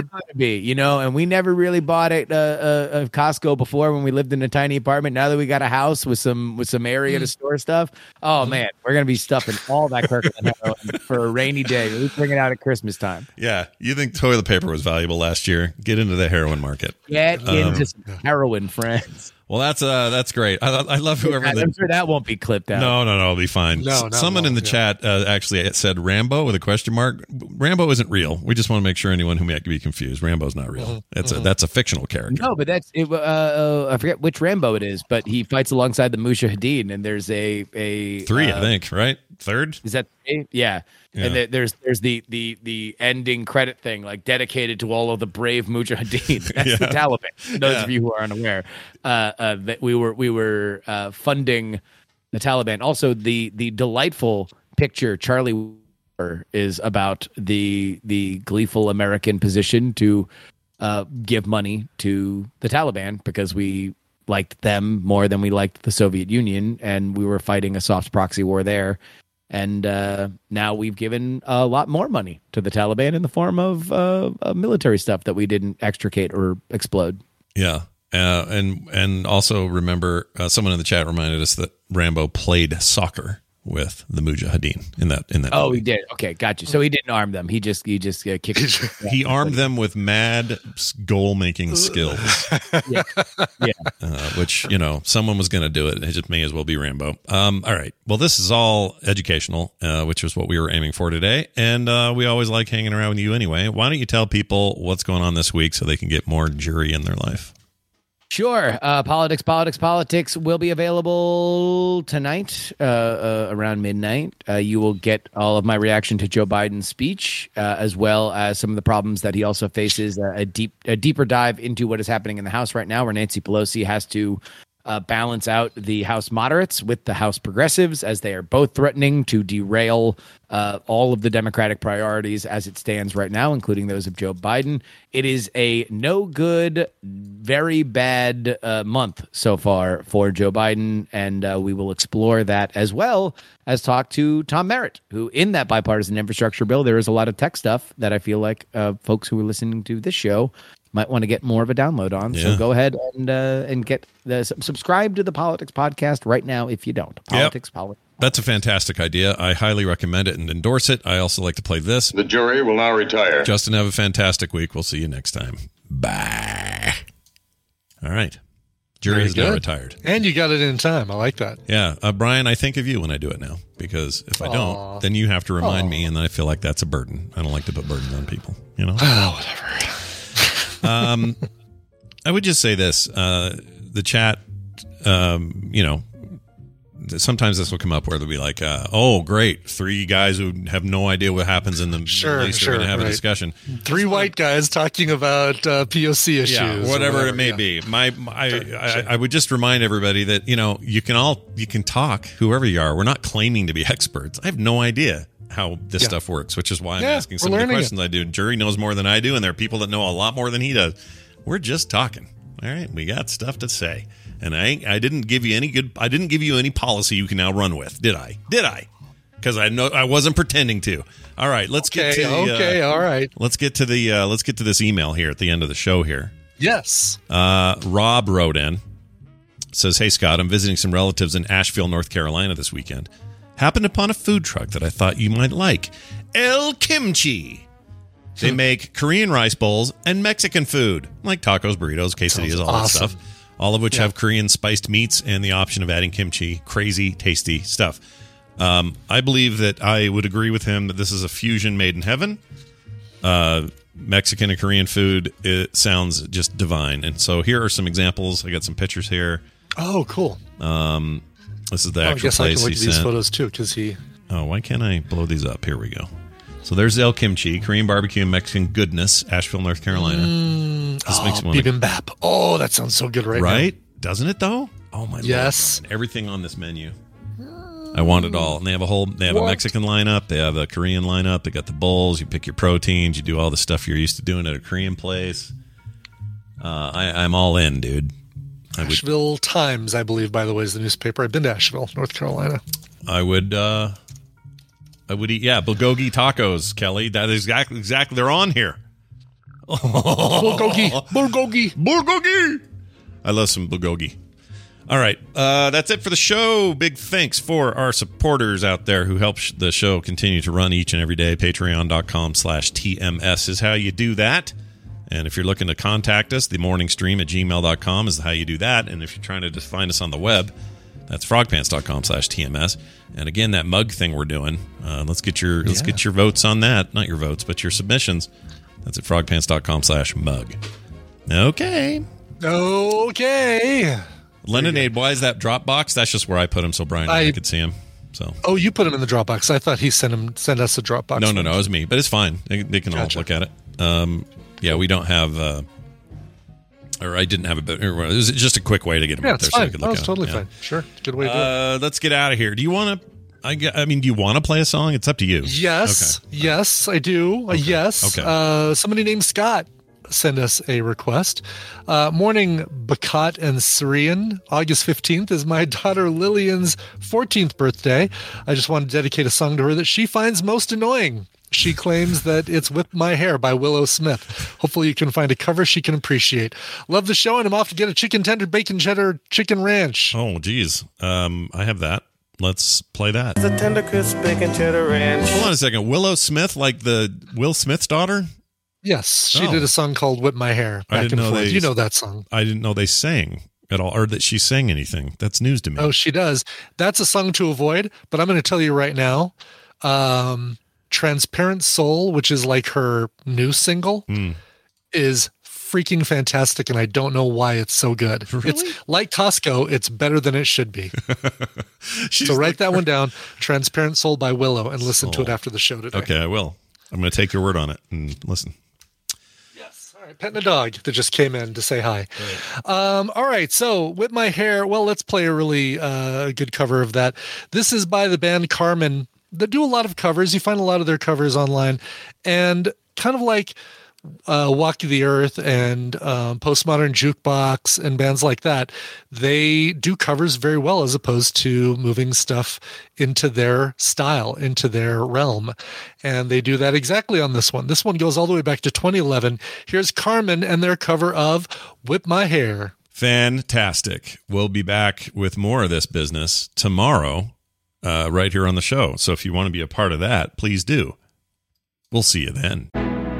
[SPEAKER 14] And we never really bought it at Costco before when we lived in a tiny apartment. Now that we got a house with some area to store stuff, oh man, we're gonna be stuffing all that Kirkland heroin for a rainy day. We bring it out at Christmas time.
[SPEAKER 5] Yeah, you think toilet paper was valuable last year? Get into the heroin market.
[SPEAKER 14] Get into some heroin, friends.
[SPEAKER 5] Well, that's great. I love whoever.
[SPEAKER 14] I'm sure that won't be clipped out.
[SPEAKER 5] No, it'll be fine. Someone in the chat actually said Rambo with a question mark. Rambo isn't real. We just want to make sure anyone who might be confused, Rambo's not real. That's a fictional character.
[SPEAKER 14] No, but that's I forget which Rambo it is, but he fights alongside the Mujahideen, and there's a
[SPEAKER 5] three, I think, right? Third?
[SPEAKER 14] Is that three? Yeah. And there's the ending credit thing, like dedicated to all of the brave Mujahideen. That's the Taliban. Those of you who are unaware, that we were funding the Taliban. Also, the delightful picture Charlie is about the gleeful American position to give money to the Taliban because we liked them more than we liked the Soviet Union, and we were fighting a soft proxy war there. And now we've given a lot more money to the Taliban in the form of military stuff that we didn't extricate or explode.
[SPEAKER 5] Yeah. And also remember, someone in the chat reminded us that Rambo played soccer with the Mujahideen in that.
[SPEAKER 14] Oh,
[SPEAKER 5] movie.
[SPEAKER 14] He did. Okay, got you. So he didn't arm them. He just kicked.
[SPEAKER 5] He armed them with mad goal making skills. Which someone was going to do it. It just may as well be Rambo. All right. Well, this is all educational, which is what we were aiming for today, and we always like hanging around with you anyway. Why don't you tell people what's going on this week so they can get more jury in their life?
[SPEAKER 14] Sure. Politics will be available tonight around midnight. You will get all of my reaction to Joe Biden's speech, as well as some of the problems that he also faces, a deeper dive into what is happening in the House right now, where Nancy Pelosi has to balance out the House moderates with the House progressives, as they are both threatening to derail all of the Democratic priorities as it stands right now, including those of Joe Biden. It is a no good, very bad month so far for Joe Biden, and we will explore that as well as talk to Tom Merritt, who in that bipartisan infrastructure bill, there is a lot of tech stuff that I feel like folks who are listening to this show might want to get more of a download on. Yeah. So go ahead and get subscribe to the Politics Podcast right now if you don't. Politics.
[SPEAKER 5] That's a fantastic idea. I highly recommend it and endorse it. I also like to play this.
[SPEAKER 12] The jury will now retire.
[SPEAKER 5] Justin, have a fantastic week. We'll see you next time. Bye. All right. Jury is now retired.
[SPEAKER 6] And you got it in time. I like that.
[SPEAKER 5] Yeah. Brian, I think of you when I do it now, because if I don't, then you have to remind me, and then I feel like that's a burden. I don't like to put burdens on people, you know?
[SPEAKER 6] Whatever.
[SPEAKER 5] I would just say this, the chat, sometimes this will come up where they'll be like, oh, great, 3 guys who have no idea what happens in the Middle East are going to have a discussion.
[SPEAKER 6] 3 white guys talking about POC issues.
[SPEAKER 5] Yeah, whatever it may be. I would just remind everybody that, you can talk, whoever you are. We're not claiming to be experts. I have no idea how this stuff works, which is why I'm asking some of the questions I do. Jury knows more than I do, and there are people that know a lot more than he does. We're just talking. All right, we got stuff to say, and I didn't give you any policy you can now run with, did I? Because I know I wasn't pretending to. All right, let's get to
[SPEAKER 6] all right.
[SPEAKER 5] Let's get to this email here at the end of the show here.
[SPEAKER 6] Yes.
[SPEAKER 5] Rob wrote in, says, "Hey Scott, I'm visiting some relatives in Asheville, North Carolina this weekend. Happened upon a food truck that I thought you might like. El Kimchi. They make Korean rice bowls and Mexican food, like tacos, burritos, quesadillas, all that stuff, all of which have Korean spiced meats and the option of adding kimchi. Crazy, tasty stuff. I believe that I would agree with him that this is a fusion made in heaven. Mexican and Korean food, it sounds just divine. And so here are some examples. I got some pictures here.
[SPEAKER 6] Oh, cool.
[SPEAKER 5] This is the actual place
[SPEAKER 6] I can look
[SPEAKER 5] he
[SPEAKER 6] at
[SPEAKER 5] sent.
[SPEAKER 6] these photos too, because he.
[SPEAKER 5] Oh, why can't I blow these up? Here we go. So there's El Kimchi, Korean barbecue and Mexican goodness, Asheville, North Carolina. This makes me
[SPEAKER 6] bibimbap. Oh, that sounds so good right now.
[SPEAKER 5] Right? Doesn't it though? Oh my
[SPEAKER 6] yes.
[SPEAKER 5] Lord. Everything on this menu. I want it all. And they have a Mexican lineup, they have a Korean lineup, they got the bowls, you pick your proteins, you do all the stuff you're used to doing at a Korean place. I'm all in, dude.
[SPEAKER 6] Asheville Times, I believe, by the way, is the newspaper. I've been to Asheville, North Carolina.
[SPEAKER 5] I would eat, bulgogi tacos, Kelly. That is exactly. They're on here.
[SPEAKER 6] Bulgogi.
[SPEAKER 5] I love some bulgogi. All right, that's it for the show. Big thanks for our supporters out there who help the show continue to run each and every day. Patreon.com/TMS is how you do that. And if you're looking to contact us, themorningstream@gmail.com is how you do that. And if you're trying to just find us on the web, that's frogpants.com/TMS. And again, that mug thing we're doing, let's get your votes on that. Not your votes, but your submissions. That's at frogpants.com/mug. Okay. Lemonade, why is that Dropbox? That's just where I put him so Brian and I could see him. So.
[SPEAKER 6] Oh, you put him in the Dropbox. I thought he sent us a Dropbox.
[SPEAKER 5] No, it was me. But it's fine. They can all look at it. We don't have, or I didn't have a bit. It was just a quick way to get them up there so you could look at it.
[SPEAKER 6] Totally fine. Sure. Good way to do it.
[SPEAKER 5] Let's get out of here. Do you want to, do you want to play a song? It's up to you.
[SPEAKER 6] Yes.
[SPEAKER 5] Okay.
[SPEAKER 6] Yes, I do.
[SPEAKER 5] Okay.
[SPEAKER 6] Yes.
[SPEAKER 5] Okay.
[SPEAKER 6] Somebody named Scott sent us a request. Morning, Bakat and Syrian. August 15th is my daughter Lillian's 14th birthday. I just want to dedicate a song to her that she finds most annoying. She claims that it's Whip My Hair by Willow Smith. Hopefully you can find a cover she can appreciate. Love the show, and I'm off to get a chicken tender, bacon cheddar, chicken ranch.
[SPEAKER 5] Oh, geez. I have that. Let's play that.
[SPEAKER 10] The tender, crisp bacon cheddar ranch.
[SPEAKER 5] Hold on a second. Willow Smith, like the Will Smith's daughter?
[SPEAKER 6] Yes. She did a song called Whip My Hair.
[SPEAKER 5] I didn't know
[SPEAKER 6] you know that song.
[SPEAKER 5] I didn't know they sang at all, or that she sang anything. That's news to me.
[SPEAKER 6] Oh, she does. That's a song to avoid, but I'm going to tell you right now. Transparent Soul, which is like her new single, is freaking fantastic, and I don't know why it's so good.
[SPEAKER 5] Really?
[SPEAKER 6] It's like Costco. It's better than it should be. So write that one down, Transparent Soul by Willow, and listen to it after the show today.
[SPEAKER 5] Okay, I will. I'm going to take your word on it and listen.
[SPEAKER 6] Yeah. Yes. All right. Petting a dog that just came in to say hi. All right. So Whip My Hair. Well, let's play a really good cover of that. This is by the band Carmen. They do a lot of covers. You find a lot of their covers online. And kind of like Walk the Earth and Postmodern Jukebox and bands like that, they do covers very well as opposed to moving stuff into their style, into their realm. And they do that exactly on this one. This one goes all the way back to 2011. Here's Carmen and their cover of Whip My Hair.
[SPEAKER 5] Fantastic. We'll be back with more of this business tomorrow right here on the show. So if you want to be a part of that, please do. We'll see you then.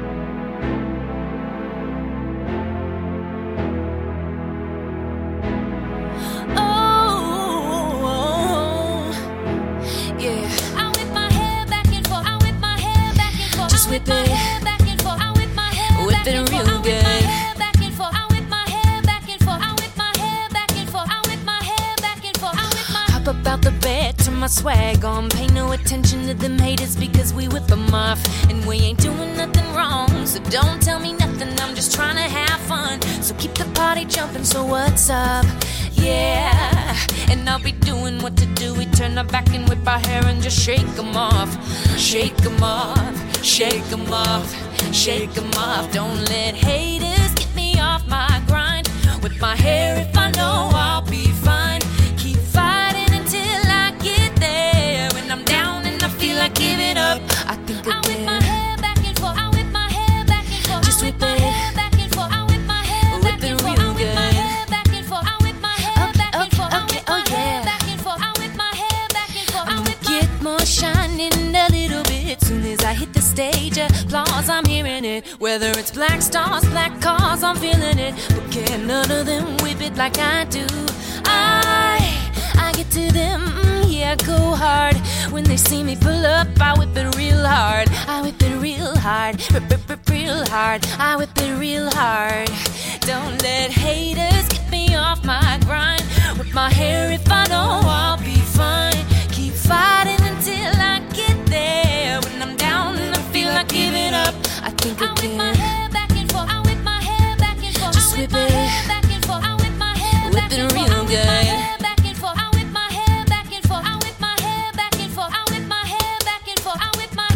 [SPEAKER 12] Whip it, back and forth. I whip my hair, whip it real good. Back and forth. I whip my hair, back and forth. I whip my hair, back and forth. I whip my hair, back and forth. I whip my. Hop up out the bed, turn my swag on. Pay no attention to them haters because we whip them off, and we ain't doing nothing wrong. So don't tell me nothing. I'm just trying to have fun. So keep the party jumping. So what's up? Yeah, and I'll be doing what to do. We turn our back and whip our hair and just shake them off. Shake them off. Shake them off, shake them off. Don't let haters get me off my grind. With my hair, if I know I'll be fine. Keep fighting until I get there. When I'm down and I feel like giving up, I think again. I whip my hair back and forth. I whip my hair back and forth. Just whip my hair back and forth. I whip my hair back and forth. I whip my hair back and forth. I whip my hair back and forth. I whip my hair back and forth. I whip my hair back and forth. I whip get more shining a little bit soon as I hit the stage. Applause, I'm hearing it. Whether it's black stars, black cars, I'm feeling it. But can none of them whip it like I do? I get to them, yeah, go hard. When they see me pull up, I whip it real hard. I whip it real hard, real hard. I whip it real hard. Don't let haters get me off my grind. Whip my hair if I know I'll be fine. Keep fighting until I get there. When I'm down and I feel like giving up, I think again. I whip my hair back and forth. I whip my hair back and forth. Just whip it back and forth. I whip my hair back and forth. Real good. I whip my hair back and forth. I whip my hair back and forth. I whip my hair back and forth. I whip my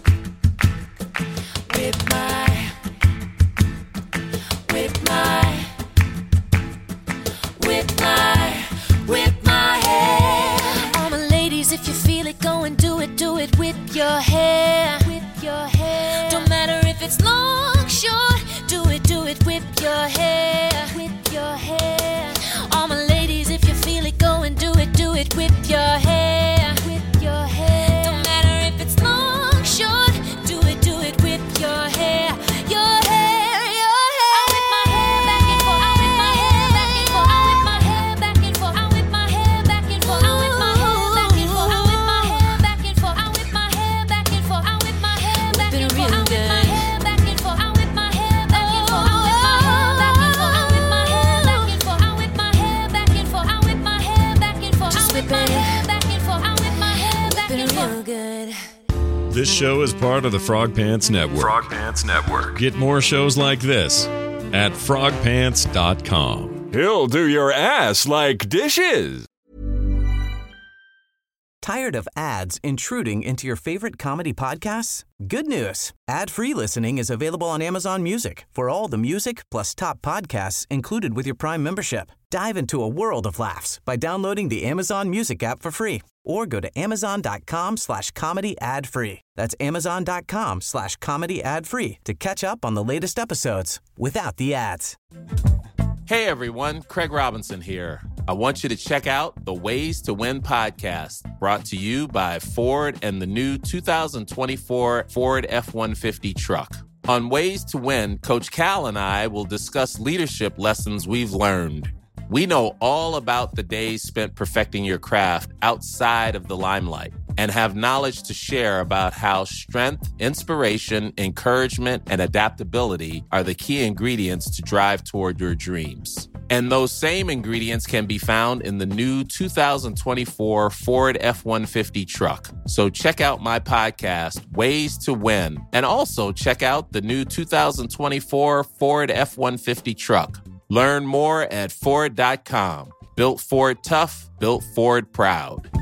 [SPEAKER 12] hair. All my ladies, if you feel it, go and do it. Whip your hair. Don't matter if it's long, short. Do it. Whip your hair. All my ladies, if you feel it, go and do it. Whip your hair. Don't matter if it's long, short. Do it. Whip your hair. I whip my hair back and forth. I whip my hair back and forth. I whip my hair back and forth. I whip my hair back and forth. I whip my hair back and forth. I whip my hair back and forth. I whip my hair back and forth. I whip my hair back and forth. I whip my hair back and forth. I whip my hair back and forth. I whip my hair back and forth. I whip my hair back and forth. I whip my hair back and forth. Just whip my hair back and forth. I whip my hair back and forth. Real good.
[SPEAKER 5] This show is part of the Frog Pants Network.
[SPEAKER 9] Frog Pants Network.
[SPEAKER 5] Get more shows like this at frogpants.com.
[SPEAKER 9] He'll do your ass like dishes.
[SPEAKER 15] Tired of ads intruding into your favorite comedy podcasts? Good news. Ad-free listening is available on Amazon Music for all the music plus top podcasts included with your Prime membership. Dive into a world of laughs by downloading the Amazon Music app for free or go to amazon.com/comedy ad-free. That's amazon.com/comedy ad-free to catch up on the latest episodes without the ads.
[SPEAKER 16] Hey everyone, Craig Robinson here. I want you to check out the Ways to Win podcast, brought to you by Ford and the new 2024 Ford F-150 truck. On Ways to Win, Coach Cal and I will discuss leadership lessons we've learned. We know all about the days spent perfecting your craft outside of the limelight and have knowledge to share about how strength, inspiration, encouragement, and adaptability are the key ingredients to drive toward your dreams. And those same ingredients can be found in the new 2024 Ford F-150 truck. So check out my podcast, Ways to Win, and also check out the new 2024 Ford F-150 truck. Learn more at Ford.com. Built Ford tough, built Ford proud.